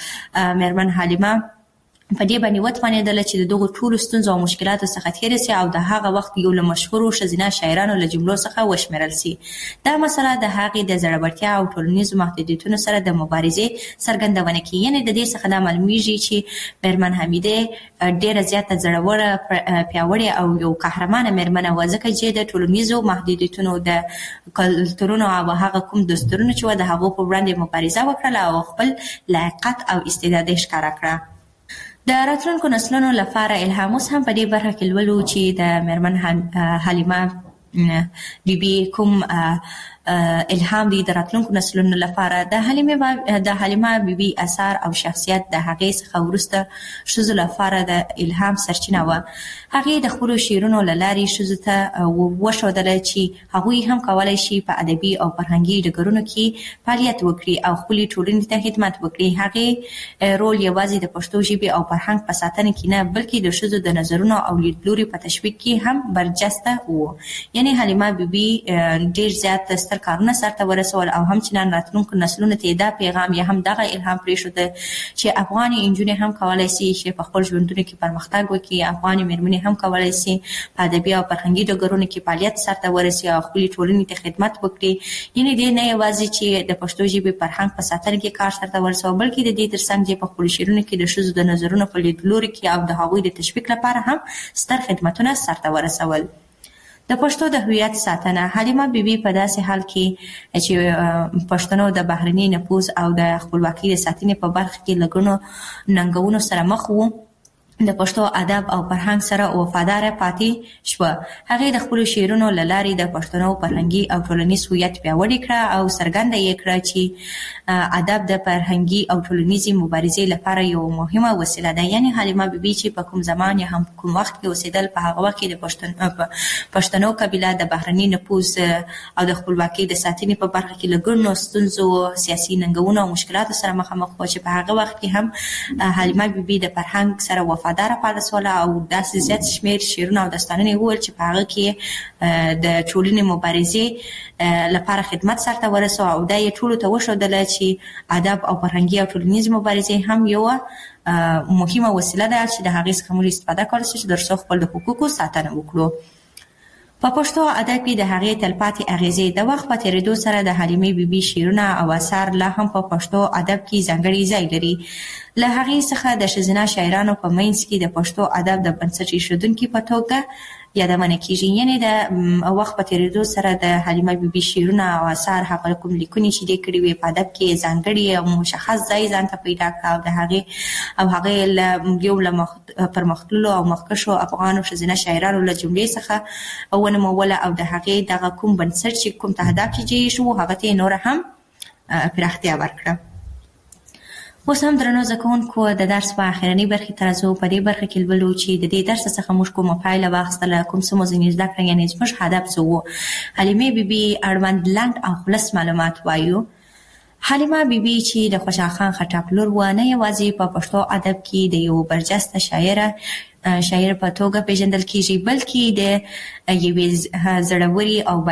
مېرمن حلیمه په دې باندې وتوانېدله چې د دغو ټولو ستونزو او مشکلاتو څخه تېره سي او د هغه وخت یو له مشهورو ښځینه شاعرانو له جملو څخه وشمېرل سي. دا مسله د هغې د زړورتیا او ټولنیزو محدودیتونو سره د مبارزې څرګندونه کوي. یعنې د دې څخه دا معلومیږي چې مېرمن حمیدې ډېره زیاته زړوره، پیاوړې او یو قهرمانه مېرمنه وه، ځکه چې د ټولنیزو محدودیتونو، د کلتورونو او هغه کوم دستورونو چې وه د هغو په وړاندې مبارزه وکړله او خپل لایقت او استعداد یې ښکاره کړه. د راتلونکو نسلونو لپاره الهام اوس هم په دې برخه کې لولو چې د مېرمن حلیمه بیبي کوم الهام دی د راتلونکو نسلونو لپاره. د حلیمه د حلیمه بیبي اثر او شخصیت د هغې څخه وروسته ښځو لپاره د الهام سرچینه وه. هغې د خپلو شعرونو له لارې ښځو ته وښودله چې هغوی هم کولی شي په ادبي او فرهنګي ډګرونو کې فعالیت وکړي او خپلې ټولنې ته خدمت وکړي. هغې رول یوازې د پښتو ژبې او فرهنګ په ساتنه کې نه بلکې د ښځو د نظرونو او لیدلوري په تشویق کې هم برجسته و. یعنی حلیمه بیبي ډېر زیات ستر کارونه سرته ورسول او همچنان راتلونکو نسلونو ته دا پیغام یا هم دغه الهام پرېښوده چې افغاني نجونې هم کولی شي چې په خپل ژوندونو کې پرمختګ وکړي، افغاني مېرمنې هم کولی شي په ادبي او فرهنګي ډګرونو کې فعالیت سرته ورسوي او خپلې ټولنې ته خدمت وکړي. یعنې دې نه یوازې چې د پښتو ژبې فرهنګ په ساتنه کې کار سرته ورسوه بلکې د دې تر څنګ چې په خپلو شعرونو کې د ښځو د نظرونو په لیدلوري کې او د هغوی د تشویق لپاره هم ستر خدمتونه سرته ورسول. د پښتو د هویت ساتنه. حلیمه بیبي په داسې حال کې چې پښتنو د بهرني نفوذ او د خپلواکۍ د ساتنې په برخه کې له ګڼو ننګونو سره مخ وو، د پښتو ادب او فرهنګ سره وفاداره پاتې شوه. هغې د خپلو شعرونو له لارې د پښتنو فرهنګي او ټولنیز هویت پیاوړی کړه او څرګنده یې کړه چې ادب د فرهنګي او ټولنیزې مبارزې لپاره یو مهمه وسیله ده. یعنې حلیمه بیبي چې په کوم زمان یا هم کوم وخت کې اوسېدل، په هغه وخت کې د پښتون پښتنو قبیله د بهرني نفوذ او د خپلواکۍ د ساتنې په برخه کې له ګڼو ستونزو، سیاسي ننګونو او مشکلاتو سره مخامخ وه چې په هغه وخت کې هم حلیمه بیبي د فرهنګ سره وفاداره پاتې شوله او داسې زیات شمېر شعرونه او داستانونه یې وویل چې په هغه کې د ټولنې مبارزې لپاره خدمت سرته ورسوه او دا یې ټولو ته وښودله چې ادب او فرهنګي او ټولنیز مبارزې هم یوه مهمه وسیله ده چې د هغې څخه موږ استفاده کولی شو چې تر څو خپل د حقوقو ساتنه وکړو. په پښتو ادب کې د هغې تلپاتې اغیزې. د وخت په تېرېدو سره د حلیمې بیبي شعرونه او اثار لا هم په پښتو ادب کې ځانګړی ځای لري. له هغې څخه د ښځینه شاعرانو په منځ کې د پښتو ادب د بنسټ ایښودونکي په توګه یادونه کېږي. یعنې د وخت په تېرېدو سره د حلیمه بیبي شعرونه او اثار هغه کوم لیکنې چې دې کړي وې په ادب کې ځانګړي او مشخص ځای ځان ته پیدا کړه او د هغې او هغې له یو له پرمختللو او مخکښو افغانو ښځینه شاعرانو له جملې څخه ونوموله او د هغې دغه کوم بنسټ چې کوم تهداب چې جوړ شو هغه ته یې نوره هم پراختیا ورکړه. اوس هم درنو زده کوونکو د درس په اخرنۍ برخې ته راځو. په دې برخه کې لولو چې د دې درس څخه موږ کومه پایله واخیستله، کوم څه مو ځینې زده کړل، یعنې زموږ هدف څه و. حلیمې بیبي اړوند لنډ او خلص معلومات وایو. حلیمه بیبي چې د خوشحال خان خټک لور وه، نه یوازې په پښتو ادب کې د یو برجسته شاعره شاعر په توګه پیژندل کیږي بلکې د یوې زړورې او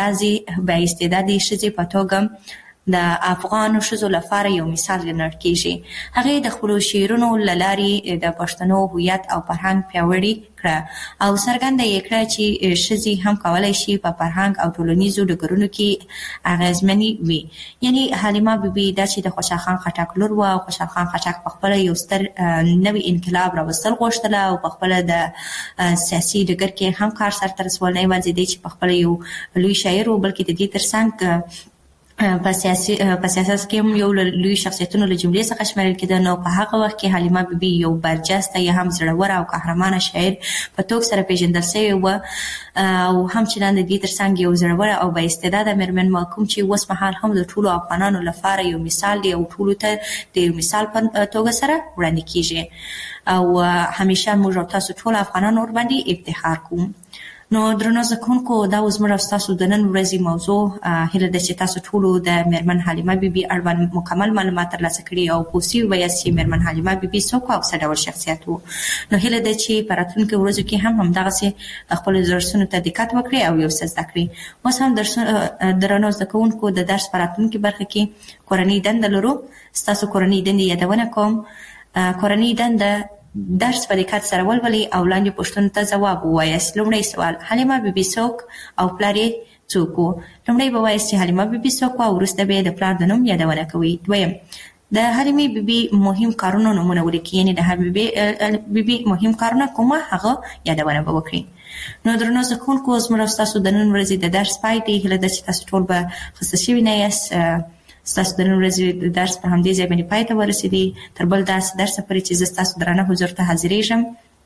با استعدادي ښځې په توګه د افغانو ښځو لپاره یو مثال ګڼل کیږي. هغې د خپلو شعرونو له لارې د پښتنو هویت او فرهنګ پیاوړي کړه او څرګنده یې کړه چې ښځې هم کولی شي په فرهنګ او ټولنیزو ډګرونو کې اغېزمنې وي. یعنې حلیمه بیبي دا چې د خوشحال خان خټک لور وه او خوشحال خان خټک په خپله یو ستر نوی انقلاب راوستل غوښتله او په خپله د سیاسي ډګر کې هم کار سرته رسول، نه یوازې دی چې په خپله یو لوی شاعر و بلکې د دې تر څنګ په سیاست کې هم یو لوی شخصیتونو له جملې څخه شمیرل کېده. نو په هغه وخت کې حلیمه بیبي یو برجسته یا هم زړوره او قهرمانه شاعر په توګه سره پیژندل شوې وه او همچنان د دې تر څنګ یو زړوره او با استعداده مېرمن وه، کوم چې اوس مهال هم د ټولو افغانانو لپاره یو مثال دی او ټولو ته د یو مثال په توګه سره وړاندې کېږي او همیشه موږ او تاسو ټول افغانان ورباندې افتخار کوو. نو درنو زده کوونکو، دا اوس زموږ او ستاسو د نن ورځې موضوع. هیله ده چې تاسو ټولو د مېرمن حلیمه بیبي اړوند مکمل معلومات ترلاسه کړي او پوه سوي ویاست چې مېرمن حلیمه بیبي څوک او څه ډول شخصیت و. نو هیله ده چې په راتلونکو ورځو کې هم همدغسې خپلو درسونو ته دقت وکړئ او یو څه زده کړئ. اوس هم درنو زده کوونکو، د درس په راتلونکې برخه کې کورنۍ دنده لرو. ستاسو کورنۍ دندې یادونه کوم. کورنۍ دنده درس په دقت سره ولولئ او لاندې پوښتنو ته ځواب ووایاست. لومړی سوال: حلیمه بیبي څوک او پلار یې څوک و؟ لومړی به وایاست چې حلیمه بیبي څوک و او وروسته به د پلار د نوم یادونه کوئ. دویم: د حلیمې بیبي مهم کارونو نومونه ولیکئ، یعنې د حلیمې بیبي مهم کارونه کومه هغه یادونه به وکړئ. نو درنو زده کوونکو، زموږ او ستاسو د نن ورځې د درس پای دی. هیله ده چې تاسو ټول به خسته شوي نه یاست. ستاسو د نن ورځې د درس په همدې ځای باندې پای ته ورسېدی. تر بل داسې درسه پورې چې زه ستاسو درانه حضور ته حاضرېږم.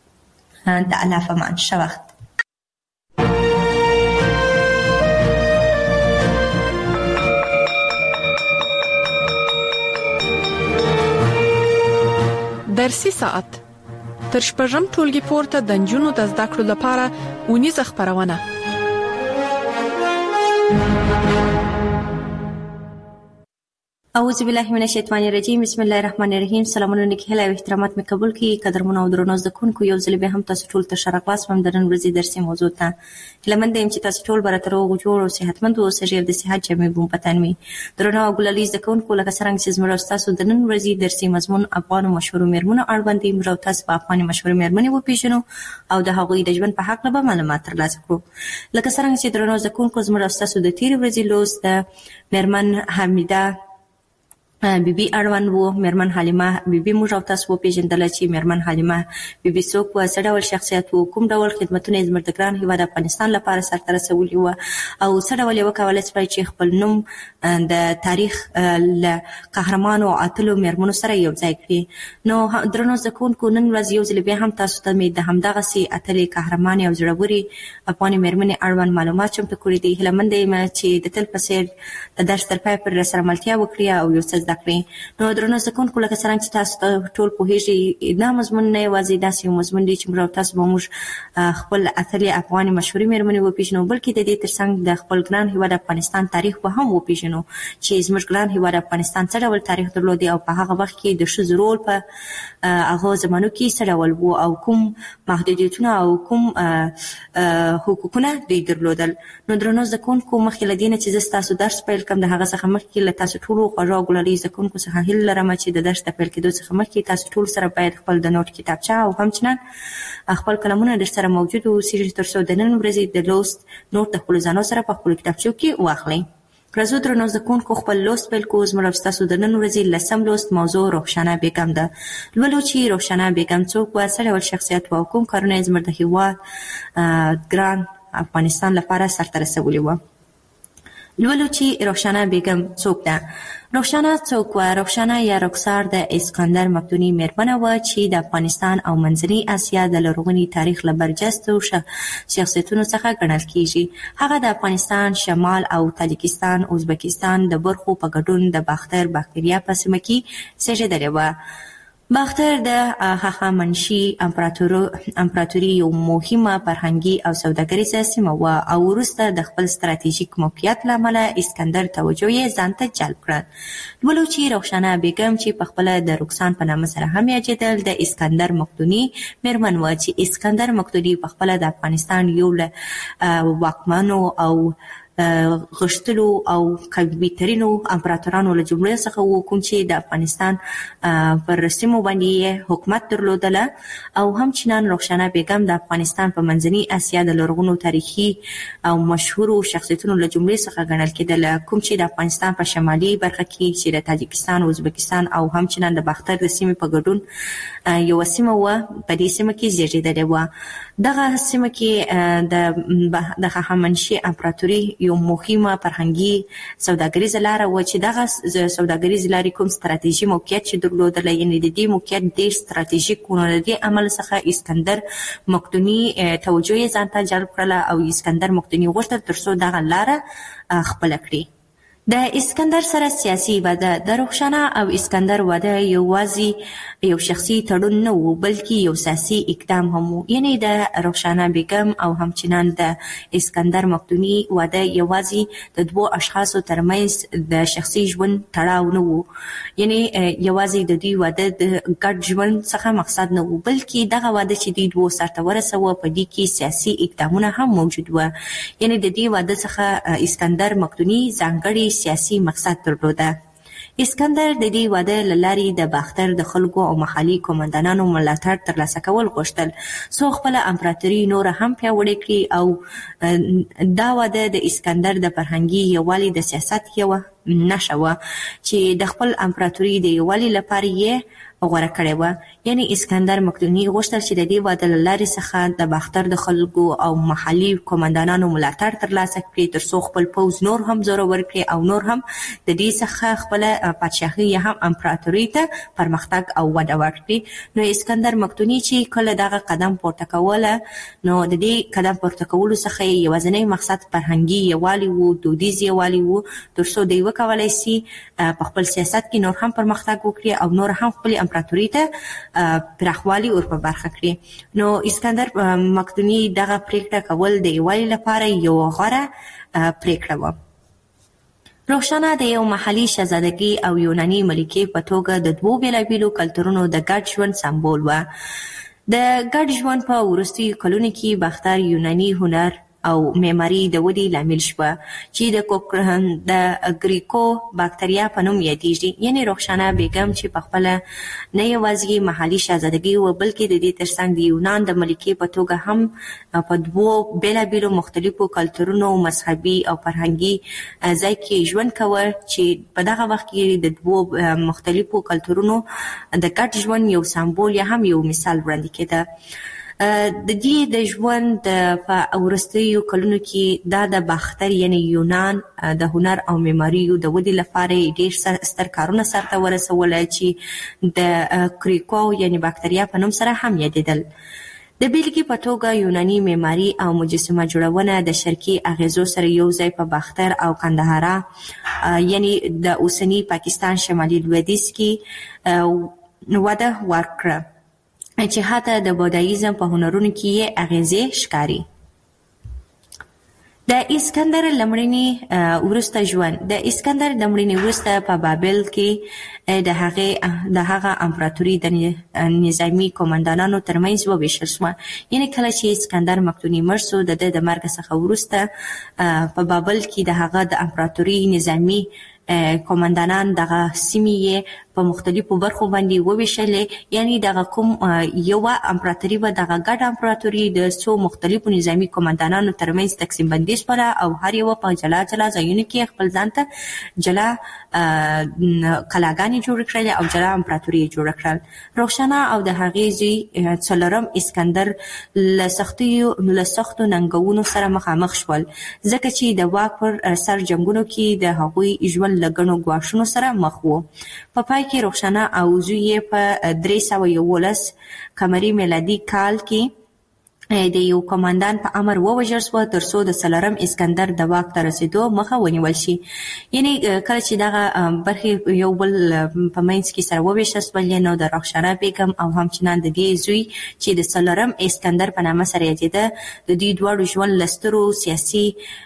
د الله په امان. ښه وخت. فارسی ساعت تر شپږم ټولګي پورته د نجونو د زده کړو لپاره ونیزه خبرونه. اعوذ بالله من الشیطان الرجیم. بسم الله الرحمن الرحیم. سلامونه نیک هیله او احترامات مې قبول کړئ. قدرمن او درنو زدهکونکو، یو ځل به هم تاسو ټول ته ښه راغلاست وم د نن ورځې درسي موضوع ته. هیله مند یم چې تاسو ټول به راته روغ جوړ او صحتمند اوسئ او د صحت جامې به مو په تن وي. درنو او ګلالي زدهکونکو، لکه څرنګه چې زموږ او ستاسو د نن ورځې درسي مضمون افغانو مشهورو میرمنو اړوند دی، موږ او تاسو په افغاني مشهورو میرمنې وپېژنو او د هغوی د ژوند په هکله به معلومات ترلاسه کړو. لکه څرنګه چې درنو زدهکونکو، زموږ او ستاسو د تېرې ورځې لوست د میرمن حمیده بی بی اړوند وو. میرمن حلیمه بی بی موږ او تاسو وپېژندله چې میرمن حلیمه بی بی څوک وه، څه ډول شخصیت وو، کوم ډول خدمتونه یې زموږ د ګران هېواد افغانستان لپاره سرته رسولي وه او څه ډول یې وکولی شوی چې خپل نوم د تاریخ له قهرمانو او اتلو میرمنو سره یو ځای کړي. نو درنو زده کوونکو، نن ورځ یو ځل بیا هم تاسو ته مې د همدغسې اتلې قهرمانې او زړورې افغاني میرمنې اړوند معلومات چمتو کړي دي. هیله منده یم چې د تل په څېر د درس تر پایه پورې راسره ملتیا وکړي او یو څه زده کړي. نو درنو زده کوونکو، لکه څرنګه چې تاسو ټول پوهېږئ، دا مضمون نه یوازې داسې یو مضمون دی چې موږ او تاسو به موږ خپل اتلې افغاني مشهورې میرمنې وپېژنو، بلکې د دې تر څنګ د خپل ګران هېواد افغانستان تاریخ به هم وپېژنو چې زموږ ګران هېواد افغانستان څه ډول تاریخ درلودی او په هغه وخت کې د ښځو رول په هغو زمانو کې څه ډول و او کوم محدودیتونه او کوم حقوقونه دوی درلودل. نو درنو زده کوونکو، مخکې له دې نه چې زه ستاسو درس پیل کړم، د هغه څخه مخکې له تاسو ټولو خوږو او ګلالي زده کوونکو څخه هیله لرم چې د درس د پیل کېدو څخه مخکې تاسو ټول سره باید خپل د نوټ کتابچه او همچنان خپل قلمونه در سره موجود واوسي تر څو د نن ورځې د لوست نوټ د خپلو ځانو سره په خپلو کتابچو کې واخلئ. راځو درنو زده کوونکو، خپل لوست پیل کوو. زموږ او ستاسو د نن ورځې لسم لوست موضوع رخشانه بیګم ده. لولو چې رخشانه بیګم څوک وه، څه ډول شخصیت وه او کوم کارونه یې زموږ د هېواد ګران افغانستان لپاره سرته رسولي وه. لولو چې رخشانه بیګم څوک ده. رخشانه څوک وه؟ رخشانه یا رخسار د اسکندر مقدوني میرمنه وه چې د افغانستان او منځنۍ اسیا د لرغوني تاریخ له برجستو شخصیتونو څخه ګڼل کیږي. هغه د افغانستان شمال او تاجکستان ازبکستان د برخو په ګډون د باختر باکتریا په سیمه کې زېږېدلې وه. باختر د هخامنشي امپراتوري یو مهمه فرهنګي او سوداګریزه سیمه وه او وروسته د خپل ستراتیژیک موقعیت له امله اسکندر توجه یې ځان ته جلب کړه. لولو چې رخشانه بیګم چې په خپله د رکسان په نامه سره هم یادېدل، د اسکندر مقدوني میرمن وه چې اسکندر مقدوني په خپله د افغانستان یو له واکمنو او غښتلو او قوي ترینو امپراتورانو له جملې څخه و، کوم چې د افغانستان پر سیمو باندې حکومت درلودله او همچنان رخشانه بیګم د افغانستان په منځنۍ اسیا د لرغونو تاریخي او مشهورو شخصیتونو له جملې څخه ګڼل کېدله، کوم چې د افغانستان په شمالي برخه کې چې د تاجکستان او ازبکستان او همچنان د باختر د سیمې په ګډون یوه سیمه وه، په دې سیمه کې زېږېدلې وه. دغه سیمه کې د هخامنشي امپراتوري یو مهمه فرهنګي سوداګریزه لاره وه چې دغه سوداګریزې لارې کوم ستراتیژي موقعیت چې درلودله، یعنې د دې موقعیت ډېر ستراتیژیک و. نو د دې عمل څخه اسکندر مقدوني توجه یې ځان ته جلب کړله او اسکندر مقدوني غوښتل تر څو دغه لاره خپله کړي. د اسکندر سره سیاسي واده. د رخشانه او اسکندر واده یوازې یو شخصي تړون نه و، بلکې یو سیاسي اقدام هم و. یعنې د رخشانه بیګم او همچنان د اسکندر مقدوني واده یوازې د دوو اشخاصو ترمنځ د شخصي ژوند تړاو نه و، یعنې یوازې د دوی واده د ګډ ژوند څخه مقصد نه و، بلکې دغه واده چې دوی دوو سرته ورسوه په دې کې سیاسي اقدامونه هم موجود وه. یعنې د دې واده څخه اسکندر مقدوني ځانګړي سیاسي مقصد درلوده. اسکندر د دې واده له لارې د باختر د خلکو او محلي قومندانانو ملاتړ ترلاسه کول غوښتل څو خپله امپراتوري نوره هم پیاوړې کړي او دا واده د اسکندر د فرهنګي یووالي د سیاست یوه نښه وه چې د خپل امپراتوري د یووالي لپاره یې غوره کړې وه. یعنې اسکندر مقدوني غوښتل چې د دې واده له لارې څخه د باختر د خلکو او محلي قومندانانو ملاتړ ترلاسه کړي تر څو خپل پوځ نور هم زورور کړي او نور هم د دې څخه خپله پادشاهي یا هم امپراتوري ته پرمختګ او وده ورکړي. نو اسکندر مقدوني چې کله دغه قدم پورته کوله، نو د دې قدم پورته کولو څخه یې یوازینی مقصد فرهنګي یووالي و، دودیز یووالي و، تر څو د یوه وکولای شي په خپل سیاست کې نور هم پرمختګ وکړي او نور هم خپل امپراتوري ته پراخوالی ور په برخه کړي. نو اسکندر مقدوني دغه پریکړه کول د یووالي لپاره یو غوره پریکړه و. روښانه د یو محلي شهزادګي او یوناني ملکې په توګه د دوو بېلابېلو کلتورونو د ګډ ژوند سمبول وه. د ګډ ژوند په وروستیو کلونو کې باختر یوناني هنر او معماري د ودې لامل شوه چې د د ګریکو باکتریا په نوم یادېږي. یعنې روښانه بیګم چې په خپله نه یوازې محلي شهزادګي وه بلکې د دې ترڅنګ د یونان د ملکې په توګه هم په دوو بېلابېلو مختلفو کلتورونو مذهبي او فرهنګي ځای کې ژوند کوه چې په دغه وخت کې د دوو مختلفو کلتورونو د ګډ ژوند یو سمبول یا هم یو مثال وړاندې کېده. د دې د ژوند په وروستیو کلونو کې دا د باختر یعنی یونان د هنر او معماریو د ودې لپاره ډېر ستر کارونه سرته ورسول چې د کریکو یعنی باکتریا په نوم سره هم یادېدل. د بیلګې په توګه یوناني معماري او مجسمه جوړونه د شرقي اغیزو سره یو ځای په باختر او کندهارا یعنی د اوسني پاکستان شمالي لویدیځ کې وده ورکړه چې حتی د بودایزم په هنرونو کې یې اغیزې ښکاري. د اسکندر لمړني وروسته ژوند د اسکندر د مړینې وروسته په بابل کې د هغې د هغه امپراتوري د نظامي قومندانانو ترمنځ وویشل شوه. یعنې کله چې اسکندر مقدوني مړ شو د ده د مرګ څخه وروسته په بابل کې د هغه د امپراتوري نظامي قومندانان دغه سیمې یې په مختلفو برخو باندې وویشلې. یعنی دغه کوم یوه امپراتوري به دغه ګډه امپراتوري د څو مختلفو نظامي قومندانانو ترمنځ تقسیم بندي شوله او هر یوه په جلا جلا ځایونو کې خپل ځان ته جلا کلاګانې جوړې کړلې او جلا امپراتوري یې جوړه کړل. روښانه او د هغې زوی څلورم اسکندر له سختیو له سختو ننګونو سره مخامخ شول ځکه چې د واک پر سر جنګونو کې د هغوی ژوند له ګڼو ګواښونو سره مخ و. په پای کې روښانه او زوی یې په درې سوه یولس قمري میلادي کال کې د یو قومندان په امر ووژل شوه تر څو د څلورم اسکندر د واک ته رسېدو مخه ونیول شي. یعنې کله چې دغه برخې یو بل په منځ کې سره وویشل شولې نو د رخشانه بیګم او همچنان د دې زوی چې د څلورم اسکندر په نامه سره یادېده د دوی دواړو ژوند له سترو سیاسي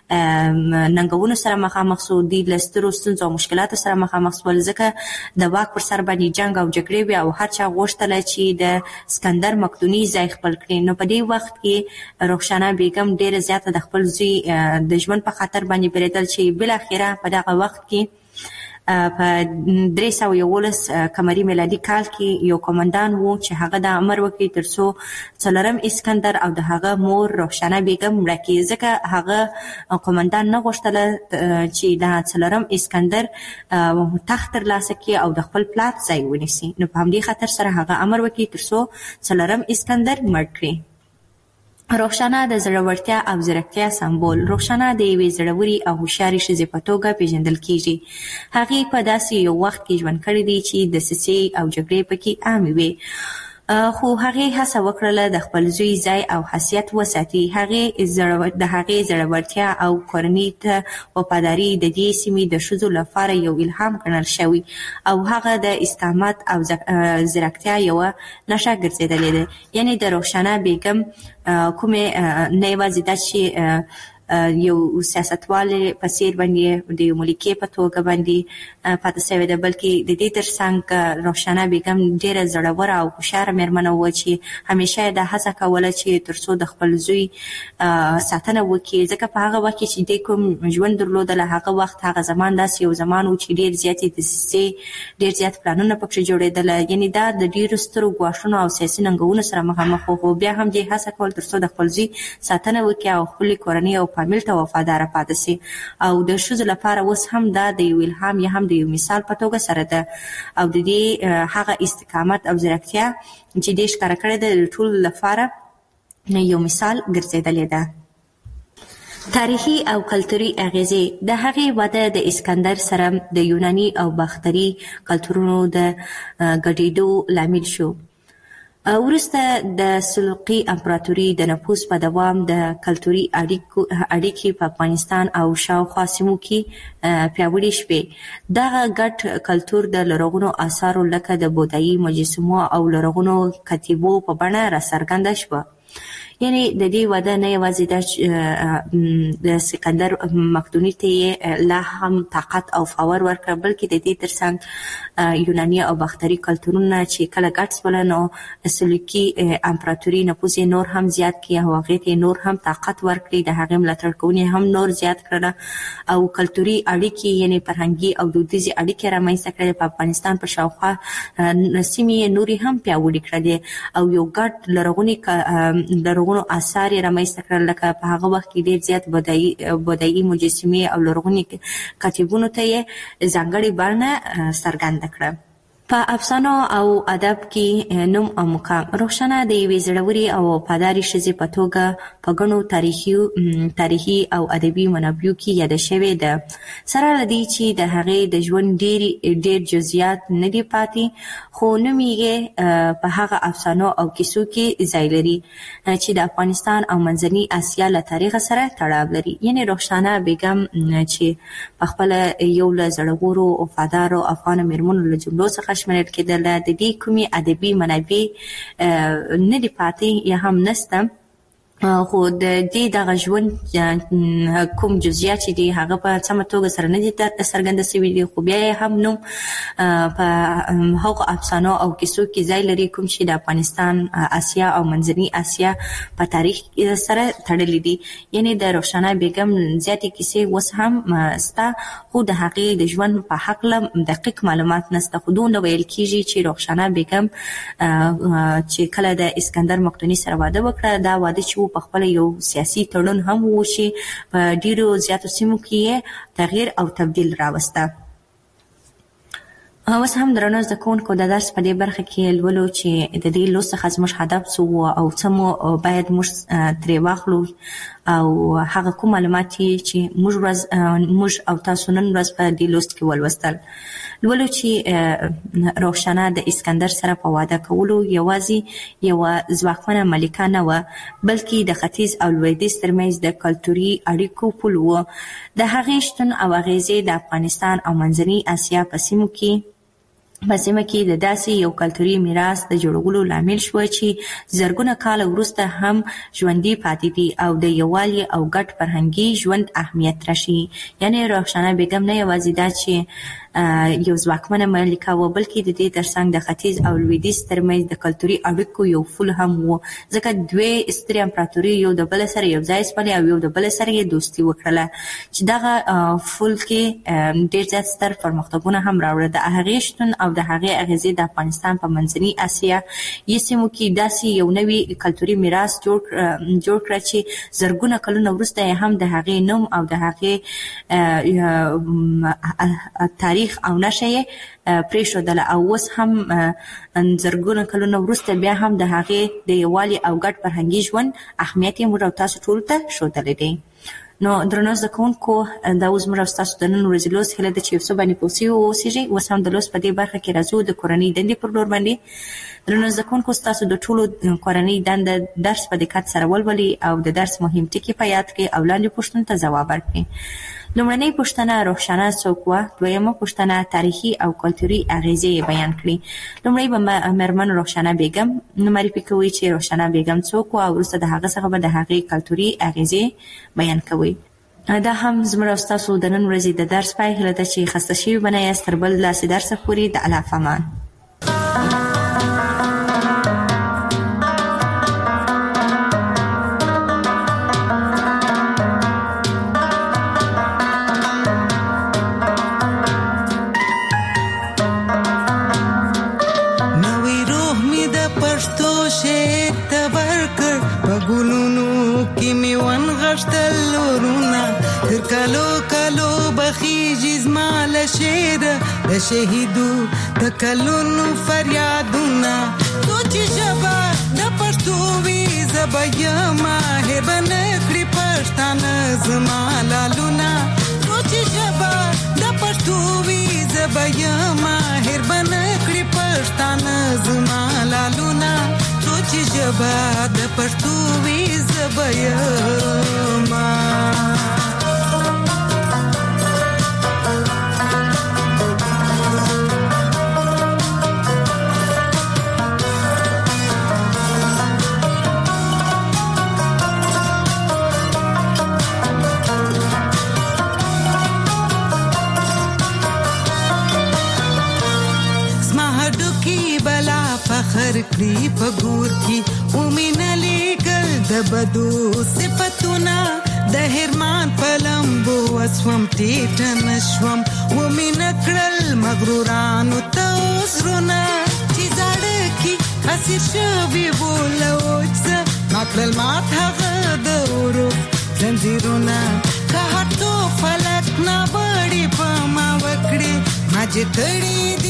ننګونو سره مخامخ شو. دوی له سترو ستونزو او مشکلاتو سره مخامخ شول ځکه د واک پر سر باندې جنګ او جګړې وې او هر چا غوښتله چې د اسکندر مقدوني ځای خپل کړي. نو په دې وخت کې رخشانه بیګم ډیره زیاته د خپل زوی د ژوند په خاطر باندې بریدل چې بل اخیره په دغه وخت کې په درې سوه یولس قمري میلادي کال کې یو قومندان و چې هغه د امر وکړي تر څو څلورم اسکندر او د هغه مور رخشانه بیګم مړه کړي ځکه هغه قومندان نه غوښتله چې د څلورم اسکندر تخت ترلاسه کړي او د خپل پلار ځای ونیسي. نو په همدې خاطر سره هغه امر وکړي تر څو څلورم اسکندر مړ کړي. روښانه د زړورتیا او ځیرکتیا سمبول. روښانه د یوې زړورې او هوښیارې ښځې په توګه پیژندل کیږي. هغې په داسې یو وخت کې ژوند کړی دی چې دسیسې او جګړې پکې عامې وې خو هغې هڅه وکړله د خپل زوی ځای او حیثیت وساتي. هغې د هغې زړورتیا او کورنۍ ته وفاداري د دې سیمې د ښځو لپاره یو الهام ګڼل شوی او هغه د استقامت او ځیرکتیا یوه نښه ګرځېدلې ده. یعنې د رخشانه بیګم کومې نه یوازې دا چې یو سیاستوالې په څېر باندې د یو ملکې په توګه باندې پاتې شوې ده بلکې د دې ترڅنګ رخشانه بیګم ډېره زړوره او هوښیاره مېرمنه وه چې همیشه یې دا هڅه کوله چې تر څو د خپل زوی ساتنه وکړي ځکه په هغه وخت کې چې دی کوم ژوند درلودله هغه وخت هغه زمان داسې یو زمان و چې ډېر زیاتې دسیسې ډېر زیات پلانونه پکښې جوړېدله. یعنې دا د ډېرو سترو ګواښونو او سیاسي ننګونو سره مخامخ و خو بیا هم دې هڅه کول تر څو د خپل زوی ساتنه وکړي او خپلې کورنۍ او فامیل ته وفاداره پاتې شي. او د ښځو لپاره اوس هم دا د یو الهام یا هم د یو مثال په توګه سره ده او د دې هغه استقامت او ځیرکتیا چې دې ښکاره کړې ده د ټولو لپاره یو مثال ګرځېدلې ده. تاریخي او کلتوري اغیزې. د هغې وده د اسکندر سره د یوناني او باختري کلتورونو د ګډېدو لامل شو. ورسته د سلجوقي امپراتوري د نفوذ په دوام د کلتوري اړیکو اړیکې په افغانستان او شاوخوا سیمو کې پیاوړې شوې. دغه ګډ کلتور د لرغونو آثارو لکه د بودایي مجسمو او لرغونو کتیبو په بڼه راڅرګنده شوه. یعنی د دې وده نه یوازې د سکندر مقدوني ته لا هم طاقت او فاور ورکړ، بلکې د دې ترڅنګ یوناني او باختري کلتورونه چې کله ګډ شول نو سلجوقي امپراتوري نفوذ نور هم زیات کړ او هغې ته نور هم طاقت ورکړي، د هغې ملاتړ کوونکي هم نور زیات کړل او کلتوري اړیکې یعنی فرهنګي او دودیزې اړیکې رامنځته کړې. په افغانستان په شاوخوا سیمې نورې هم پیاوړې کړلې او یو ګډ لرغوني لرغوني آثار رامنځته کړل، لکه په هغه وخت کې ډېر زیات بودایي بودایي مجسمې او لرغوني کتیبونو ته یې ځانګړې بڼه څرګنده کړه. په افسانو او ادب کې نوم او مقام روښانه د یوې زړورې او وفادارې ښځې په توګه په ګڼو تاریخي تاریخي او ادبي منابعو کې یاده شوې ده. سره له دې چې د هغې د ژوند ډېر ډېر جزئیات نه دي پاتې، خو نوم یې په هغه افسانو او کیسو کې ځای لري چې د افغانستان او منځني اسیا له تاریخ سره تړاو لري. یعنې روښانه بیګم چې په خپله یو له زړورو وفادارو افغانو مېرمنو له جملو څخه شمېرل کېدله، د دې کومې ادبي منابع نه دي پاتې یا هم نشته، خو د دې دغه ژوند کوم جزئیات چې دي هغه په سمه توګه سره نه دي څرګنده شوي دي، خو بیا یې هم نوم په هغو افسانو او کیسو کې ځای لري کوم چې د افغانستان، اسیا او منځني اسیا په تاریخ سره تړلي دي. یعنې د روښانه بیګم زیاتې کیسې اوس هم شته، خو د هغې د ژوند په هکله دقیق معلومات نشته. خو دومره ویل کېږي چې روښانه بیګم چې کله د اسکندر مقدوني سره واده وکړه، دا واده چې په خپل یو سیاسي تړون هم و چې په ډیرو زیاتو سیمو کې تغییر او تبدیل راوسته. اوس هم درنو زده کوونکو د درس په دې برخه کې لولو چې د دې لوست څخه زموږ هدف څه و او څه مو باید موږ ترې واخلو او هغه کوم معلومات چې موږ ورځ موږ او تاسو نن ورځ په دې لوست کې ولوستل. لولو چې روښانه د اسکندر سره په واده کولو یوازې یوه ځواکمنه ملکه نه وه، بلکې د ختیځ او لویدیځ ترمنځ د کلتوري اړیکو پل و. د هغې شتون او اغیزې د افغانستان او منځني اسیا په سیمو کې په سیمه کې د داسې یو کلتوري میراث د جوړولو لامل شوه چې زرګونه کاله وروسته هم ژوندي پاتې دي او د یووالي او ګډ فرهنګي ژوند اهمیت راشي. یعنې روښانه بیګم نه یوازې دا چې یو ځواکمنه ملکه وه، بلکې د دې ترڅنګ د ختیځ او لویدیځ ترمنځ د کلتوري اړیکو یو پل هم و، ځکه دوې سترې امپراتوري یو د بل سره یو ځای شولې او یو د بل سره یې دوستي وکړله چې دغه پل کې ډېر زیات ستر پرمختګونه هم راوړل. د هغې شتون او د هغې اغیزې د افغانستان په منځني اسیا یې سیمو کې داسې یو نوی کلتوري میراث جوړ جوړ کړه چې زرګونه کلونه وروسته یې هم د هغې نوم او د هغې تاریخ او نشه یې پرېښودله او اوس هم زرګونه کلونه وروسته بیا هم د هغې د یووالي او ګډ فرهنګي ژوند اهمیت یې موږ او تاسو ټولو ته ښودلی دی. نو درنو زده کوونکو، دا اوس موږ او ستاسو د نن ورځې لوست هیله ده چې یو څه باندې پوه سوي واوسېږئ. اوس هم د لوست په دې برخه کې راځو د کورنۍ دندې پر لور باندې. درنو زده کوونکو، ستاسو د ټولو کورنۍ دنده درس په دقت سره ولولئ او د درس مهم ټکي په یاد کړئ او لاندې پوښتنو ته ځواب ورکړئ. لومړنۍ پوښتنه روښانه څوک وه؟ دویمه پوښتنه تاریخي او کلتوري اغیزې یې بیان کړي. لومړی به مېرمن روښانه بیګم معرفي کوئ چې روښانه بیګم څوک وه او وروسته د هغه څخه به د هغې کلتوري اغیزې بیان کوئ. دا هم زموږ او ستاسو د نن ورځې د درس پای هیله ده چې خسته شوي به نه یاست. تر بل داسې درسه پورې د الله په امان. کلو کلو بخیجی زما لشیر د شهیدو د کلونو فریادونه سوچ شبا د پښتو وی زبیما هبن کړی پښتانه زما لالونه سوچ شبا د پښتو وی زبیما هبن کړی پښتانه زما لالونه شبا د پښتو وی زبیما فخر کړی په ګور کې اومینه لګل د بدو صفاتونه د هرمان پلمبو وسوم ټیټ نشوم اومینه کړل مغرورانو ته وسرونه چې زړه کې اسیر شوی بولوچ ماکل مات هغه د ورو زنجیرونه که هټو فلک نه بړي په ما وکړي ما چې کړی